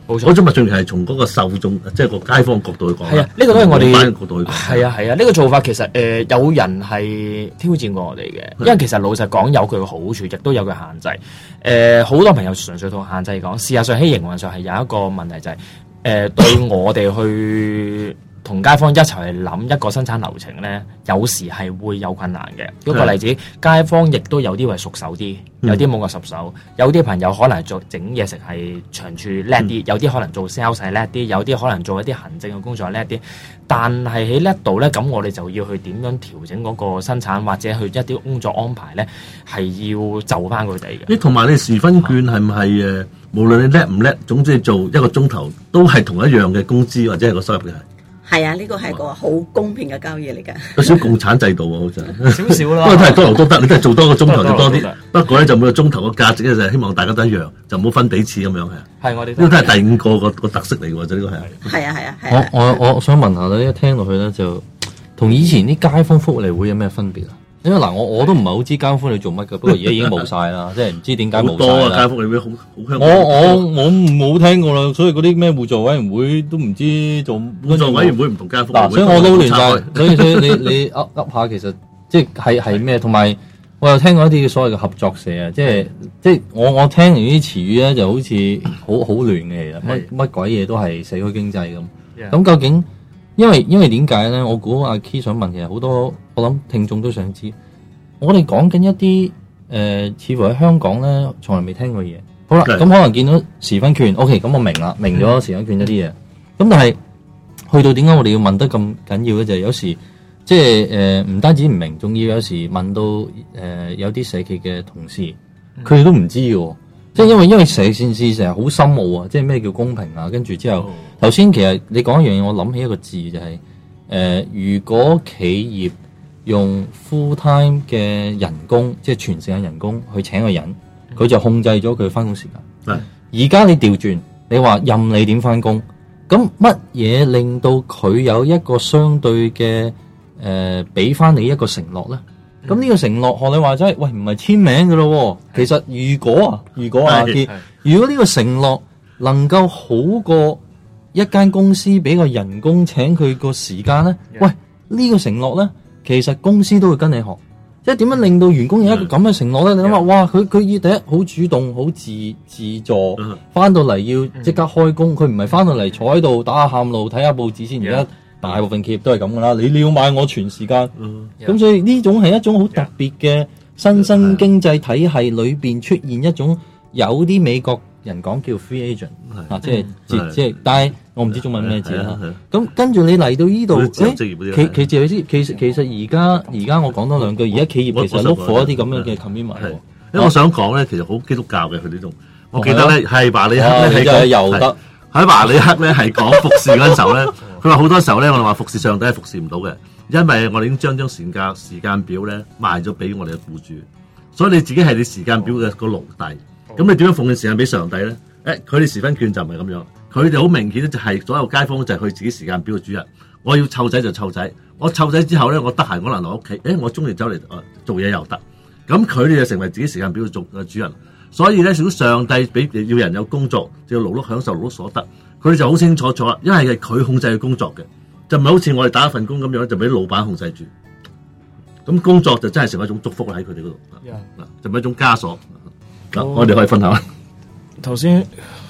冇錯， 嗰種物盡係從嗰個受眾，即係個街坊角度去講。 係啊，呢個都係我哋角度去講。 係啊，呢個做法其實有人係挑戰過我哋嘅，因為其實老實講有佢嘅好處，亦都有佢限制。好多朋友純粹同限制講，事實上喺營運上係有一個問題就係對我哋去同街坊一齊去諗一個生產流程咧，有時係會有困難嘅。舉個例子，街坊亦都有啲係熟手啲，有啲冇咁熟手，有啲朋友可能做整嘢食係長處叻啲，有啲可能做 sales 係叻啲，有啲可能做一啲行政嘅工作係叻啲。但係喺呢度咧，咁我哋就要去點樣調整嗰個生產或者去一啲工作安排咧，係要就翻佢哋嘅。 同埋你時分券係唔係無論你叻唔叻，總之做一個鐘頭都係同一樣嘅工資或者係個收入嘅係。 係啊，呢個係個好公平嘅交易嚟㗎。 有少共產制度喎，好似少少啦。 不過都係多勞多得，你都係做多個鐘頭就多啲。不過咧就每個鐘頭嘅價值咧就係希望大家都一樣，就唔好分彼此咁樣係。 係我哋呢個都係第五個特色嚟㗎喎，就呢個係。 係啊。 我想問下咧，一聽落去咧就同以前啲街坊福利會有咩分別啊？因為嗱，我都唔係好知街坊福利做乜嘅，不過而家已經冇晒啦，即係唔知點解冇晒啦。好多啊，街坊福利會好香。 我冇聽過啦，所以嗰啲咩互助委員會都唔知做。 互助委員會唔同街坊。 嗱，所以我撈亂晒。所以你噏下，其實即係咩？同埋我又聽過一啲所謂嘅合作社啊，即係我聽完啲詞語咧，就好似好亂嘅，其實乜鬼嘢都係社區經濟咁。咁究竟？因為點解咧？我估阿 Key 想問，其實好多我諗聽眾都想知。我哋講緊一啲似乎喺香港咧，從來未聽過嘢。好啦，咁可能見到時分券 ，OK， 咁我明啦，明咗時分券一啲嘢。咁但係去到點解我哋要問得咁緊要咧？就係有時即係唔單止唔明，仲要有時問到有啲社企嘅同事，佢哋都唔知嘅。即係因為成件事成日好深奧啊！即係咩叫公平啊？跟住之後，頭先其實你講一樣嘢，我諗起一個字就係如果企業用 full time 嘅人工，即係全時間人工去請個人，佢就控制咗佢翻工時間。而家你調轉，你話任你點翻工，咁乜嘢令到佢有一個相對嘅俾翻你一個承諾咧？咁呢個承諾，學你話齋，喂，唔係簽名㗎咯。其實如果呢個承諾能夠好過一間公司俾個人工請佢個時間咧，喂，呢個承諾咧，其實公司都會跟你學。即係點樣令到員工有一個咁嘅承諾咧？你諗下，哇，佢要第一好主動、好自助，翻到嚟要即刻開工，佢唔係翻到嚟坐喺度打下喊路、睇下報紙先。而家大部分企業都係咁噶啦，你要買我全時間，咁所以呢種係一種好特別嘅新生經濟體系裏邊出現一種有啲美國人講叫 free agent 啊，即係，但係我唔知中文咩字啦。咁跟住你嚟到呢度，其實而家我講多兩句，而家企業其實 look for 一啲咁樣嘅 commitment。 因為我想講咧，其實好基督教嘅佢呢種，我記得咧係巴里克咧係又得。 喺巴里克咧係講服侍嗰陣時候咧，佢話好多時候咧，我哋話服侍上帝係服侍唔到嘅，因為我哋已經將時間表咧賣咗俾我哋嘅僱主，所以你自己係你時間表嘅個奴隸。咁你點樣奉獻時間俾上帝咧？佢哋時分券就唔係咁樣，佢哋好明顯咧就係所有街坊就係佢自己時間表嘅主人。我要湊仔就湊仔，我湊仔之後咧，我得閒可能落屋企，我中意走嚟做嘢又得。咁佢哋就成為自己時間表嘅主人。所以咧，如果上帝俾要人有工作，就要勞碌享受勞碌所得，佢哋就好清楚楚啦。因為係佢控制嘅工作嘅，就唔係好似我哋打一份工咁樣，就俾老闆控制住。咁工作就真係成為一種祝福喺佢哋嗰度，就唔係一種枷鎖。我哋可以分享。 頭先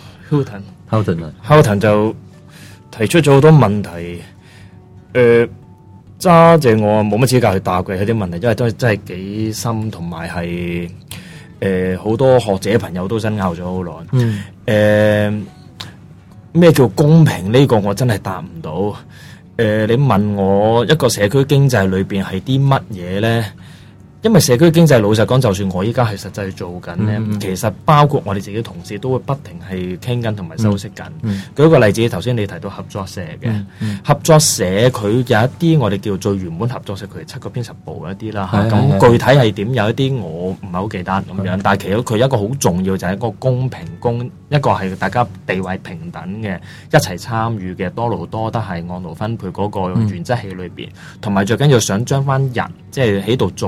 Hilton 就提出咗好多問題，揸正我冇乜資格去答嘅，有啲問題，因為都係真係幾深，同埋係。好多學者朋友都爭拗咗好耐。咩叫公平呢個我真係答唔到。你問我一個社區經濟裏邊係啲乜嘢咧？因為社區經濟老實講，就算我依家係實際做緊咧，其實包括我哋自己同事都會不停係傾緊同埋修飾緊。舉個例子，頭先你提到合作社嘅合作社，佢有一啲我哋叫做原本合作社，佢係7個編輯部一啲啦。咁具體係點？有一啲我唔係好記得咁樣，但係其實佢一個好重要就係一個公平一個係大家地位平等嘅一齊參與嘅多勞多得係按勞分配嗰個原則喺裏邊，同埋最緊要想將翻人即係喺度做嘢嘅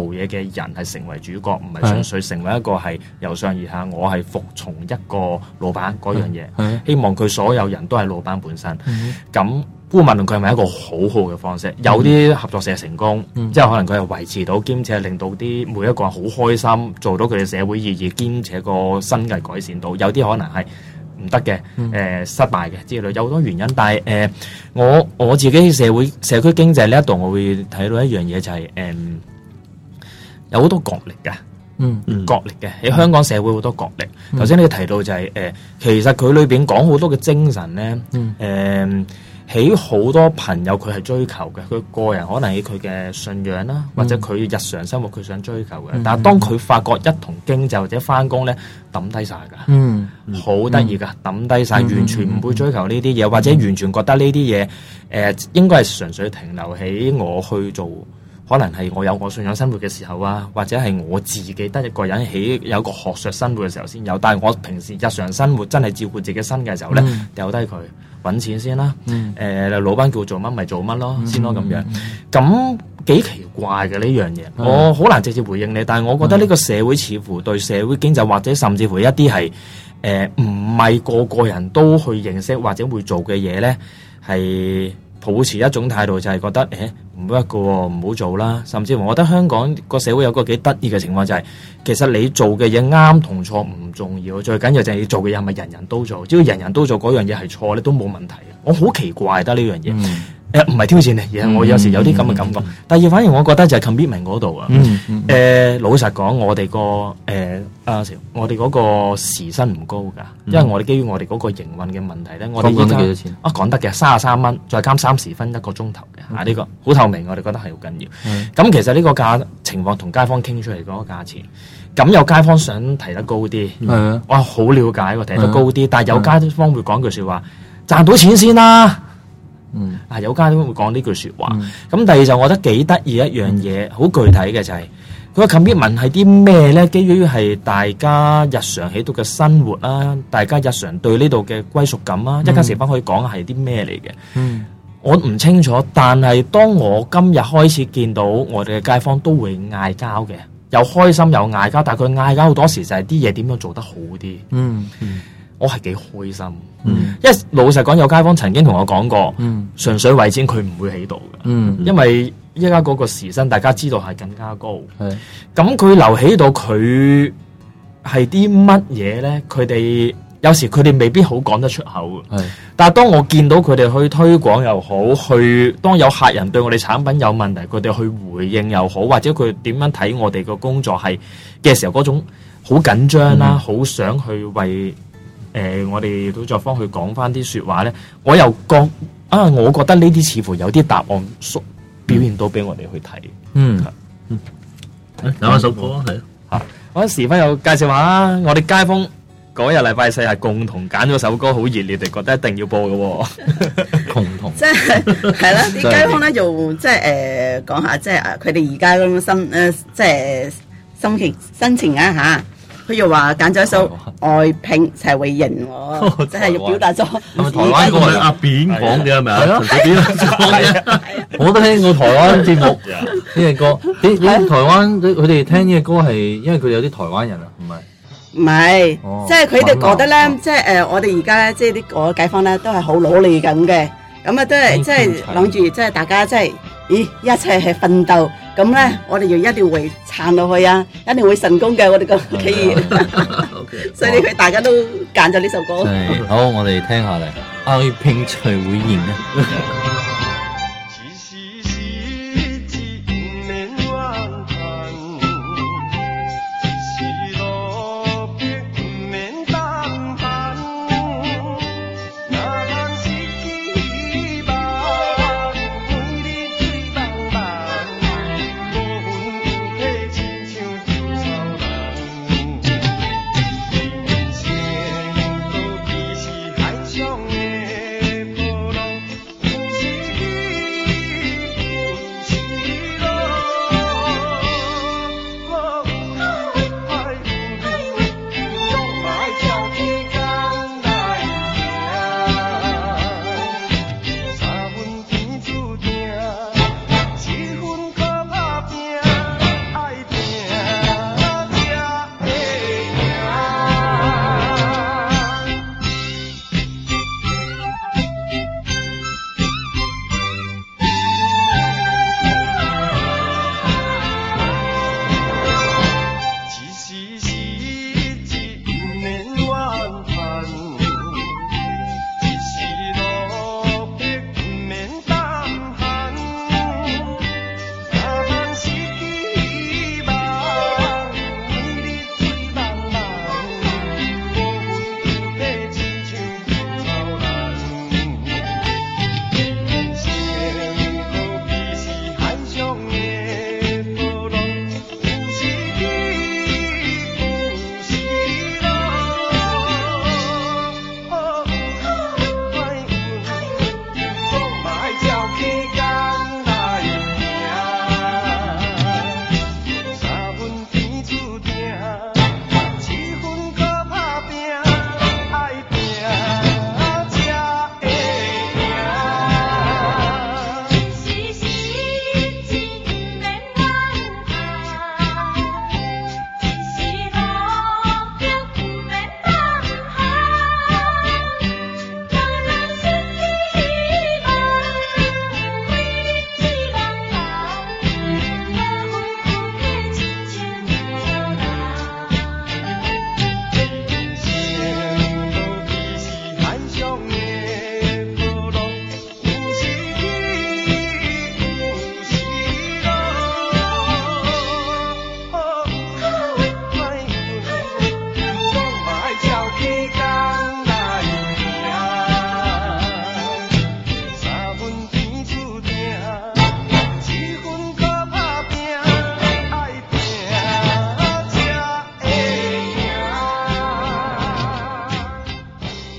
人係成為主角，唔係純粹成為一個係由上而下，我係服從一個老闆嗰樣嘢。希望佢所有人都係老闆本身。咁姑勿論佢係咪一個好好嘅方式？有啲合作社成功，之後可能佢係維持到，兼且令到啲每一個人好開心，做到佢嘅社會意義，兼且個生計改善到。有啲可能係唔得嘅，失敗嘅之類，有好多原因。但係我自己社區經濟呢一度，我會睇到一樣嘢就係有好多角力嘅。角力嘅喺香港社會好多角力。頭先你提到就係其實佢裏邊講好多嘅精神咧，喺好多朋友佢係追求嘅，佢個人可能喺佢嘅信仰啦，或者佢日常生活佢想追求嘅。但係當佢發覺一同經濟或者翻工咧，抌低晒㗎，好得意㗎，抌低晒，完全唔會追求呢啲嘢，或者完全覺得呢啲嘢應該係純粹停留喺我去做。可能係我有我信仰生活嘅時候啊，或者係我自己得一個人有一個學術生活嘅時候先有。但係我平時日常生活真係照顧自己身嘅時候咧，掉低佢揾錢先啦。老闆叫做乜咪做乜咯，先咯咁樣。咁幾奇怪嘅呢樣嘢，我好難直接回應你。但係我覺得呢個社會似乎對社會經濟或者甚至乎一啲係唔係個個人都去認識或者會做嘅嘢咧，係保持一種態度，就係覺得唔得嘅喎，唔好做啦。甚至乎我覺得香港個社會有個幾得意嘅情況，就係其實你做嘅嘢啱同錯唔重要，最緊要就係你做嘅嘢係咪人人都做。只要人人都做嗰樣嘢係錯咧，都冇問題嘅。我好奇怪得呢樣嘢，唔係挑戰你，而係我有時有啲咁嘅感覺。第二，反而我覺得就係 commitment 嗰度啊。老實講，我哋我哋嗰個時薪唔高㗎，因為我哋基於我哋嗰個營運嘅問題咧，我哋依家幾多錢？ 講得嘅33蚊，再加30分一個鐘頭嘅。呢個好透明，我哋覺得係好緊要。咁其實呢個情況同街坊傾出嚟嗰個價錢，咁有街坊想提得高啲，我好了解喎，提得高啲，但係有街坊會講句説話，賺到錢先啦。有街坊會講呢句説話。咁第二就我覺得幾得意一樣嘢，好具體嘅就係佢個 commitment 係啲咩咧？基於係大家日常喺度嘅生活啦，大家日常對呢度嘅歸屬感啦，一家時分可以講係啲咩嚟嘅？我唔清楚，但係當我今日開始見到我哋嘅街坊都會嗌交嘅，又開心又嗌交，但係佢嗌交好多時就係啲嘢點樣做得好啲。我係幾開心，因為老實講，有街坊曾經同我講過，純粹為錢佢唔會喺度嘅，因為依家嗰個時薪大家知道係更加高，咁佢留喺度佢係啲乜嘢咧？佢哋有時佢哋未必好講得出口嘅，但係當我見到佢哋去推廣又好，當有客人對我哋產品有問題，佢哋去回應又好，或者佢點樣睇我哋個工作係嘅時候，嗰種好緊張啦，好想去為我哋工作方去講翻啲説話咧，我又覺得呢啲似乎有啲答案表現到俾我哋去睇。 有一首歌係我時分又介紹下我哋街坊嗰日禮拜四係共同揀咗首歌，好熱烈地覺得一定要播嘅喎。共同即係啦，啲街坊咧就即係講下，即係佢哋而家咁即係心情啊嚇。佢又話揀咗一首愛拼才為人喎，即係要表達咗。 台灣歌係阿扁講嘅係咪啊？係啊，我都聽過台灣節目呢隻歌。台灣佢哋聽呢隻歌係因為佢哋有啲台灣人啊，唔係？ 唔係，即係佢哋覺得咧，即係我哋而家咧，即係啲個街坊咧，都係好努力緊嘅。咁啊，都係即係諗住，即係大家即係，一齊係奮鬥。咁咧，我哋要一定會撐落去啊！一定會成功嘅，我哋個企業。所以佢大家都揀咗呢首歌。 好，我哋聽下嚟，愛拼才會贏啊！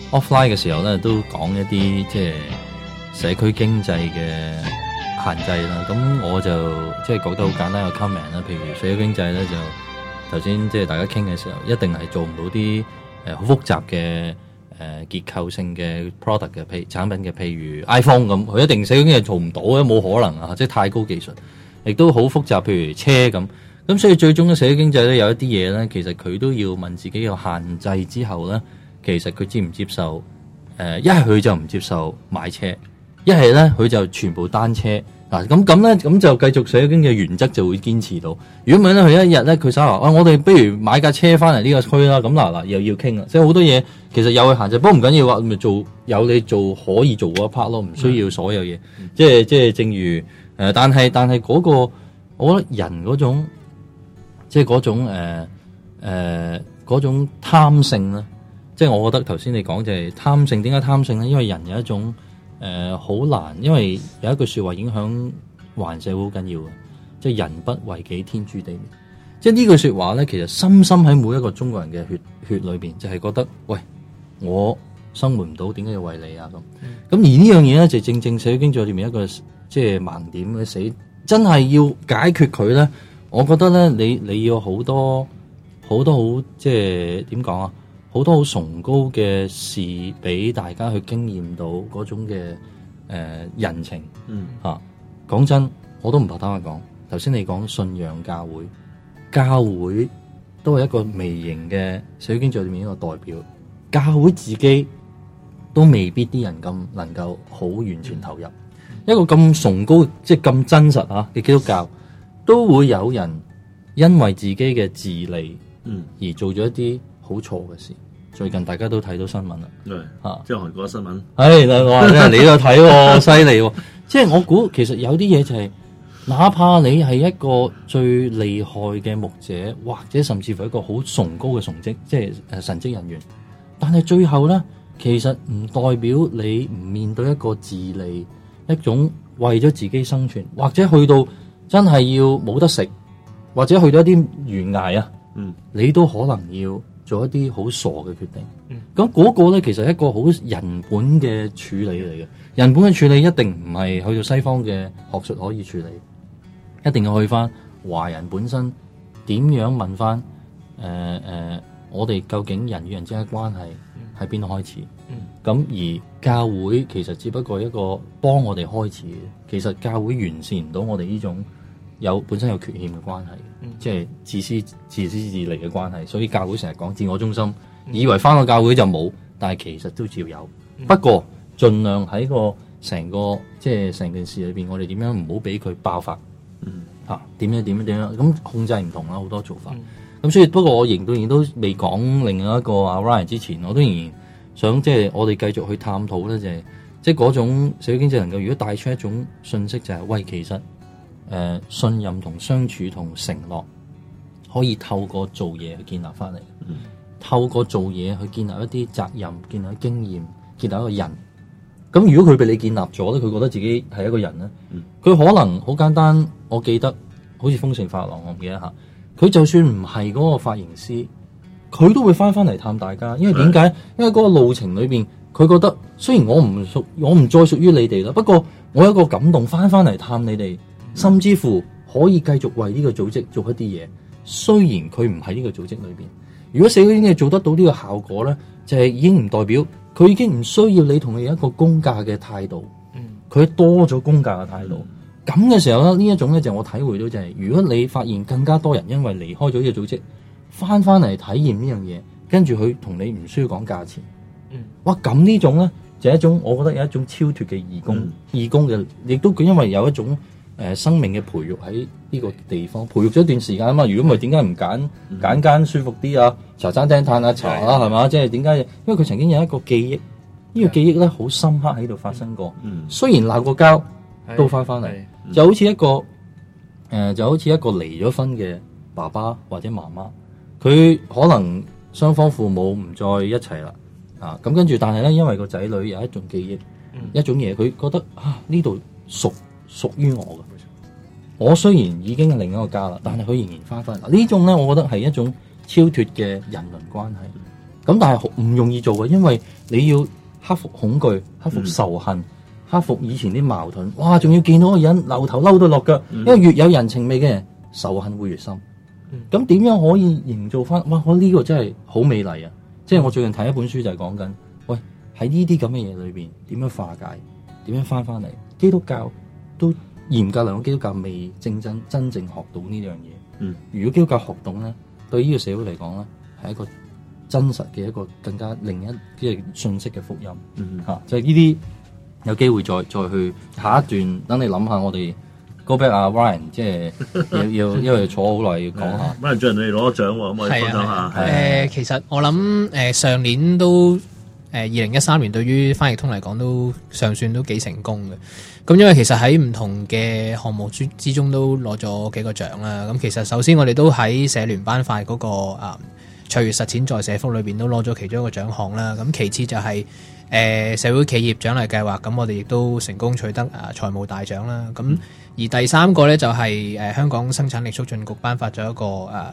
offline 嘅時候咧，都講一啲即係社區經濟嘅限制啦。咁我就即係講得好簡單嘅 comment 啦。譬如社區經濟咧，就頭先即係大家傾嘅時候，一定係做唔到啲好複雜嘅結構性嘅 product 嘅產品嘅，譬如 iPhone 咁，佢一定社區經濟做唔到嘅，冇可能啊！即係太高技術，亦都好複雜。譬如車咁。咁所以最終嘅社會經濟咧，有一啲嘢咧，其實佢都要問自己有限制之後咧，其實佢接唔接受？一係佢就唔接受買車，一係咧佢就全部單車嗱。咁咧咁就繼續社會經濟原則就會堅持到。如果唔係咧，佢一日咧佢手話我哋不如買架車翻嚟呢個區啦。咁嗱又要傾啦，即係好多嘢其實有佢限制，不過唔緊要話，咪做有你做可以做嗰一 part 咯，唔需要所有嘢。即係正如但係嗰個，我覺得人嗰種。即係嗰種貪性咧，即係我覺得頭先你講就係貪性。點解貪性咧？因為人有一種好難，因為有一句説話影響環社會好緊要嘅，即係人不為己，天誅地滅。即係呢句説話咧，其實深深喺每一個中國人嘅血裏邊，就係覺得喂，我生活唔到，點解要為你啊咁？咁而呢樣嘢咧，就正正社會經濟裏面一個即係盲點嘅死，真係要解決佢咧。我覺得咧，你要好多好即係點講啊？好多好崇高嘅事俾大家去經驗到嗰種嘅人情。講真，我都唔怕坦白講。頭先你講信仰教會都係一個微型嘅社會經濟裏面一個代表。教會自己都未必啲人咁能夠好完全投入。一個咁崇高即係咁真實嘅基督教。都會有人因為自己嘅自利，而做咗一啲好錯嘅事。最近大家都睇到新聞啦， 即係韓國嘅新聞。 我話你都有睇喎，犀利喎！即係我估其實有啲嘢就係，哪怕你係一個最厲害嘅牧者，或者甚至乎一個好崇高嘅崇職，即係神職人員，但係最後咧，其實唔代表你唔面對一個自利，一種為咗自己生存，或者去到。真係要冇得食，或者去到一啲懸崖啊，你都可能要做一啲好傻嘅決定。咁嗰個咧，其實係一個好人本嘅處理嚟嘅。人本嘅處理一定唔係去到西方嘅學術可以處理，一定要去翻華人本身點樣問翻我哋究竟人與人之間嘅關係喺邊度開始？咁而教會其實只不過一個幫我哋開始嘅，其實教會完善唔到我哋呢種本身有缺陷嘅關係，即係自私自利嘅關係。所以教會成日講自我中心，以為翻個教會就冇，但係其實都照有。不過盡量喺個成個即係成件事裏邊，我哋點樣唔好俾佢爆發？點樣咁控制唔同啦，好多做法。咁所以不過我仍然都未講另外一個阿 Ryan 之前，我都仍然想即係我哋繼續去探討咧，就係即係嗰種社會經濟能夠如果帶出一種信息，就係喂，其實信任同相處同承諾可以透過做嘢去建立翻嚟，透過做嘢去建立一啲責任，建立經驗，建立一個人。咁如果佢被你建立咗咧，佢覺得自己係一個人咧，佢可能好簡單。我記得好似豐盛髮廊，我唔記得下。佢就算唔係嗰個髮型師，佢都會翻嚟探大家，因為點解？因為嗰個路程裏邊，佢覺得雖然我唔再屬於你哋啦，不過我有一個感動翻嚟探你哋，甚至乎可以繼續為呢個組織做一啲嘢。雖然佢唔喺呢個組織裏邊，如果社會經濟做得到呢個效果咧，就係已經唔代表佢已經唔需要你同佢一個公價嘅態度，佢多咗公價嘅態度。咁嘅時候咧，呢一種咧就我體會到就係，如果你發現更加多人因為離開咗呢個組織，翻嚟體驗呢樣嘢，跟住佢同你唔需要講價錢，哇！咁呢種咧就係一種，我覺得有一種超脫嘅義工，義工嘅，亦都佢因為有一種生命嘅培育喺呢個地方，培育咗一段時間啊嘛。如果唔係點解唔揀間舒服啲啊，茶餐廳嘆下茶啦，係嘛？即係點解？因為佢曾經有一個記憶，呢個記憶咧好深刻喺度發生過。雖然鬧過交，都翻嚟。就好似一個離咗婚嘅爸爸或者媽媽，佢可能雙方父母唔再一齊啦，咁跟住，但係咧因為個仔女有一種記憶，一種嘢，佢覺得呢度屬於我嘅。我雖然已經係另一個家啦，但係佢仍然翻嚟。呢種咧，我覺得係一種超脫嘅人倫關係。 咁但係唔容易做嘅，因為你要克服恐懼、克服仇恨、克服以前啲矛盾。哇！仲要見到個人流頭嬲到落腳，因為越有人情味嘅人，仇恨會越深。咁點樣可以營造翻？哇！我呢個真係好美麗啊！即係我最近睇一本書就係講緊，喂，喺呢啲咁嘅嘢裏邊點樣化解，點樣翻嚟？基督教都嚴格嚟講，基督教未真正學到呢樣嘢。如果基督教學懂咧，對呢個社會嚟講咧，係一個真實嘅一個更加另一啲信息嘅福音。就係呢啲有機會再去下一段，等你諗下我哋。Go back 阿 Ryan， 即係要因為坐好耐要講下。 Ryan 最近你攞咗獎喎，咁我哋分享下。 其實我諗上年都2013年對於翻譯通嚟講都尚算都幾成功嘅。咁因為其實喺唔同嘅項目之中都攞咗幾個獎啦。咁其實首先我哋都喺社聯頒發嗰個卓越實踐在社福裏邊都攞咗其中一個獎項啦。咁其次就係社會企業獎勵計劃，咁我哋亦都成功取得財務大獎啦。咁而第三個咧就係香港生產力促進局頒發咗一個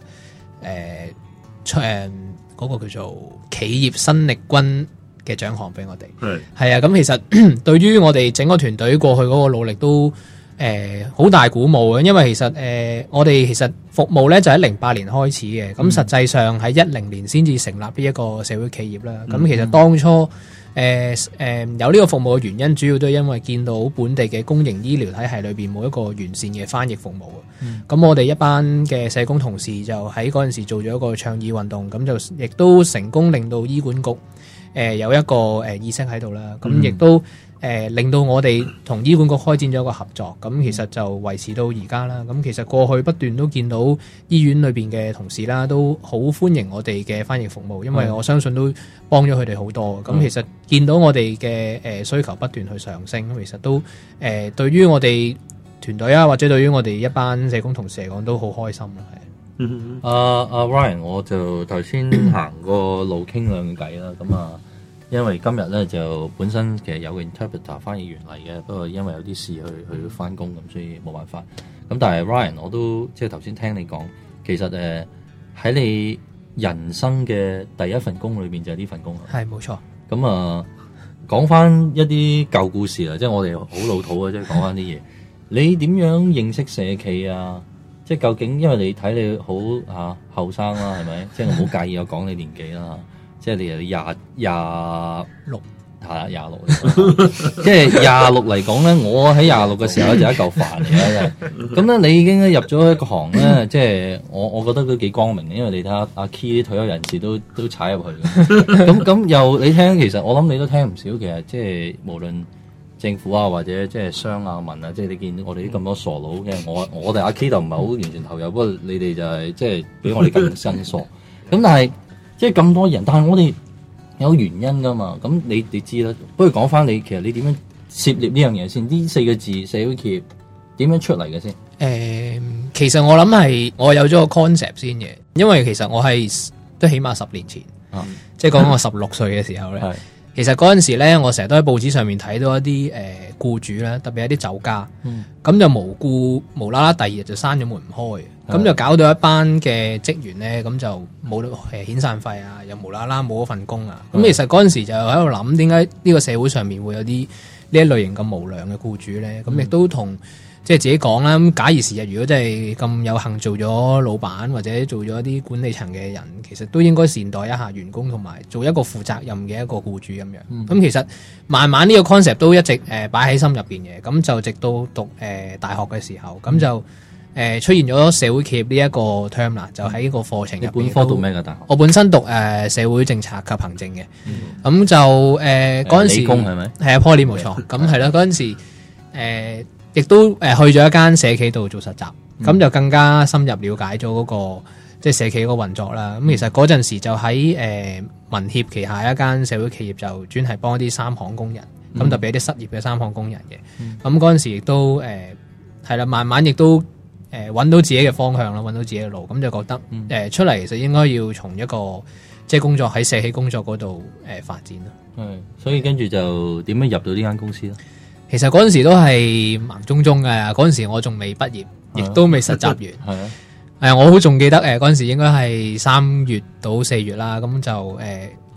嗰個叫做企業新力軍嘅獎項俾我哋。係啊，咁其實對於我哋整個團隊過去嗰個努力都好大鼓舞嘅，因為其實我哋其實服務咧就喺08年開始嘅，咁實際上喺10年先至成立呢一個社會企業啦。咁其實當初有呢個服務嘅原因，主要都係因為見到本地嘅公營醫療體系裏邊冇一個完善嘅翻譯服務啊。咁我哋一班嘅社工同事就喺嗰陣時做咗一個倡議運動，咁就亦都成功令到醫管局有一個意識喺度啦。咁亦都令到我哋同醫管局開展咗一個合作，咁其實就維持到而家啦。咁其實過去不斷都見到醫院裏邊嘅同事啦，都好歡迎我哋嘅翻譯服務，因為我相信都幫咗佢哋好多。咁其實見到我哋嘅需求不斷去上升，咁其實都對於我哋團隊啊，或者對於我哋一班社工同事嚟講都好開心啦。係。 阿 Ryan， 我就頭先行個路傾兩偈啦，咁因為今日咧就本身其實有個 interpreter 翻譯員嚟嘅，不過因為有啲事去翻工咁，所以冇辦法。咁但係 Ryan， 我都即係頭先聽你講，其實喺你人生嘅第一份工裏邊就係呢份工。 係冇錯。 咁講翻一啲舊故事啦，即係我哋好老土啊，即係講翻啲嘢。你點樣認識社企啊？即係究竟因為你睇你好後生啦，係咪？即係我唔好介意我講你年紀啦。即係你26，係啦26，即係26嚟講咧，我喺26嘅時候就一嚿飯嚟啦。咁咧，你已經入咗一個行咧，即係我覺得都幾光明嘅，因為你睇下阿 Key 啲退休人士都踩入去嘅。咁又你聽，其實我諗你都聽唔少。其實即係無論政府啊，或者即係商啊、民啊，即係你見我哋啲咁多傻佬嘅，我哋阿 Key 就唔係好完全投入，不過你哋就係即係比我哋更新傻。咁但係。即係咁多人，但係我哋有原因噶嘛？咁你知啦。不如講翻你，其實你點樣涉獵呢樣嘢先？呢4個字社會企業點樣出嚟嘅先？ 其實我諗係我有咗個 concept 先嘅，因為其實我係都起碼10年前，即係講我16歲嘅時候咧。其實嗰陣時咧，我成日都喺報紙上面睇到一啲僱主咧，特別係啲酒家，咁就無啦啦第二日就閂咗門唔開，咁就搞到一班嘅職員咧，咁就冇遣散費啊，又無啦啦冇咗份工啊。咁其實嗰陣時就喺度諗，點解呢個社會上面會有啲呢一類型咁無良嘅僱主咧？咁亦都同即係自己講啦。咁假以時日，如果真係咁有幸做咗老闆或者做咗一啲管理層嘅人，其實都應該善待一下員工，同埋做一個負責任嘅一個僱主咁樣。咁其實慢慢呢個 concept 都一直擺喺心入邊嘅。咁就直到讀大學嘅時候，咁就出現咗社會企業呢一個 term 啦。就喺個課程入邊。 你本科讀咩嘅大學？ 我本身讀社會政策及行政嘅。咁就嗰陣時，理工係咪？係啊，Poly 冇錯。咁係啦，嗰陣時亦都去咗一間社企度做實習，咁就更加深入了解咗嗰個即係社企嗰個運作啦。咁其實嗰陣時就喺民協旗下一間社會企業，就專係幫一啲三行工人，咁特別係啲失業嘅三行工人嘅。咁嗰陣時亦都係啦，慢慢亦都揾到自己嘅方向啦，揾到自己嘅路，咁就覺得出嚟其實應該要從一個即係工作喺社企工作嗰度發展咯。 係，所以跟住就點樣入到呢間公司咧？ 其實嗰陣時都係盲中中嘅，嗰陣時我仲未畢業，亦都未實習完。係我好仲記得嗰陣時應該係3月到4月啦，咁就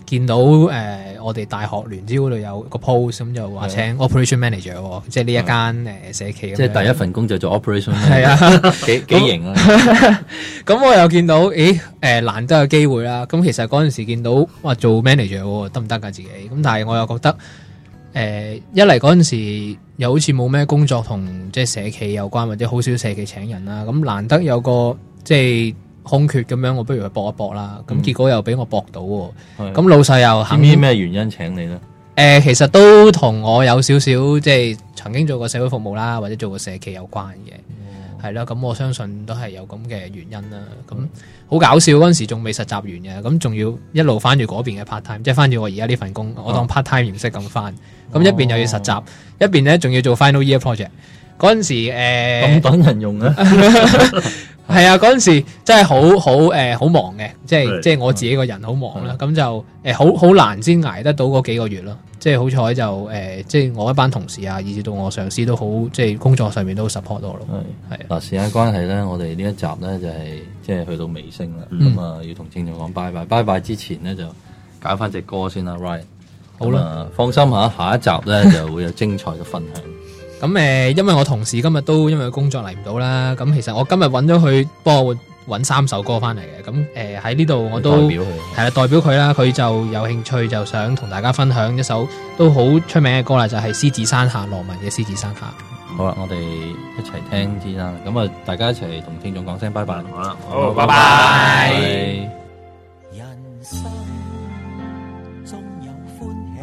見到我哋大學聯招嗰度有個 post 咁就話請 operation manager 喎，即係呢一間社企。 即係第一份工就做 operation， 係啊， 幾型啊！ 咁我又見到，難得有機會啦。咁其實嗰陣時見到話做 manager 得唔得㗎自己？咁但係我又覺得，一嚟嗰陣時又好似冇咩工作同即係社企有關，或者好少社企請人啦。咁難得有個即係空缺咁樣，我不如去搏一搏啦。咁結果又俾我搏到喎。咁老細又肯。 知唔知咩原因請你咧？ 其實都同我有少少即係曾經做過社會服務啦，或者做過社企有關嘅，係啦。咁我相信都係有咁嘅原因啦。咁好搞笑，嗰陣時仲未實習完嘅，咁仲要一路翻住嗰邊嘅 part time，即係翻住我而家呢份工，我當 part time 形式咁翻。咁一邊又要實習，一邊咧仲要做 final year project。嗰陣時咁等人用啊！ 係啊，嗰陣時真係好忙嘅，即係我自己個人好忙啦，咁就好難先捱得到嗰幾個月咯。即係好彩就即係我一班同事啊，以至到我上司都好，即係工作上面都 support 我咯。係嗱，時間關係咧，我哋呢一集咧就係即係去到尾聲啦。咁啊，要同聽眾講拜拜。拜拜之前咧就搞翻隻歌先啦 ，Ryan。好啦，放心下，下一集咧就會有精彩嘅分享。 咁因為我同事今日都因為工作嚟唔到啦，咁其實我今日揾咗佢幫我揾3首歌翻嚟嘅，咁喺呢度我都係啦，代表佢啦，佢就有興趣就想同大家分享一首都好出名嘅歌啦，就係獅子山下羅文嘅《獅子山下》。 好啦，我哋一齊聽先啦，咁啊，大家一齊同聽眾講聲拜拜。 好啦， 好，拜拜。 人生終有歡喜，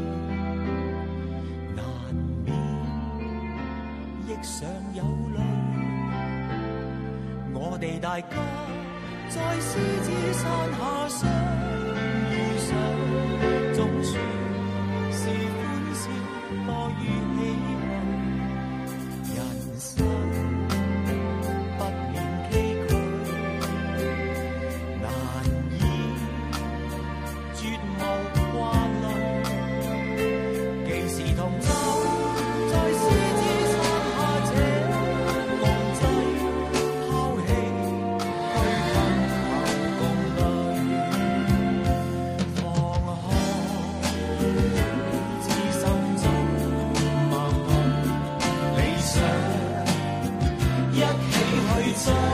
難免亦常有淚。我哋大家在獅子山下相遇上，總算是歡笑多於唏噓。人生不免崎嶇，難以絕無掛慮。幾時同走在獅子山下這共濟，拋棄去問候共淚，放開自心中矛盾理想，一起去追。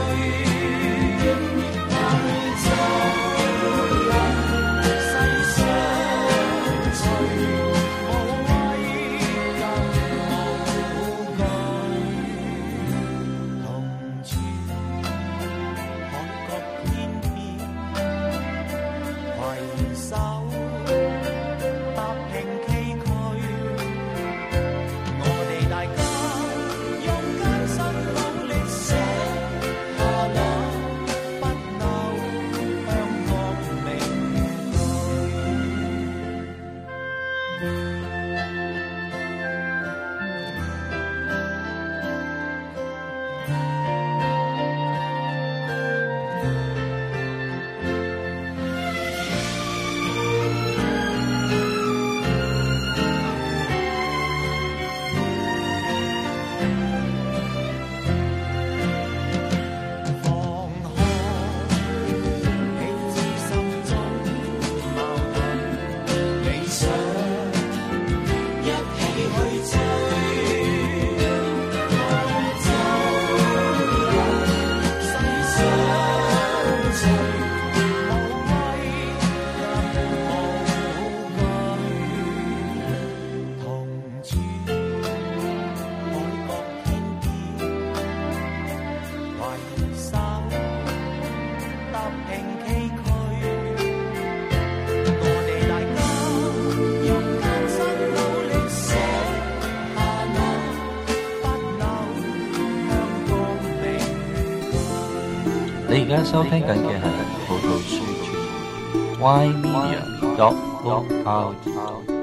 你而家收聽緊嘅係葡萄樹傳 Y Media.org。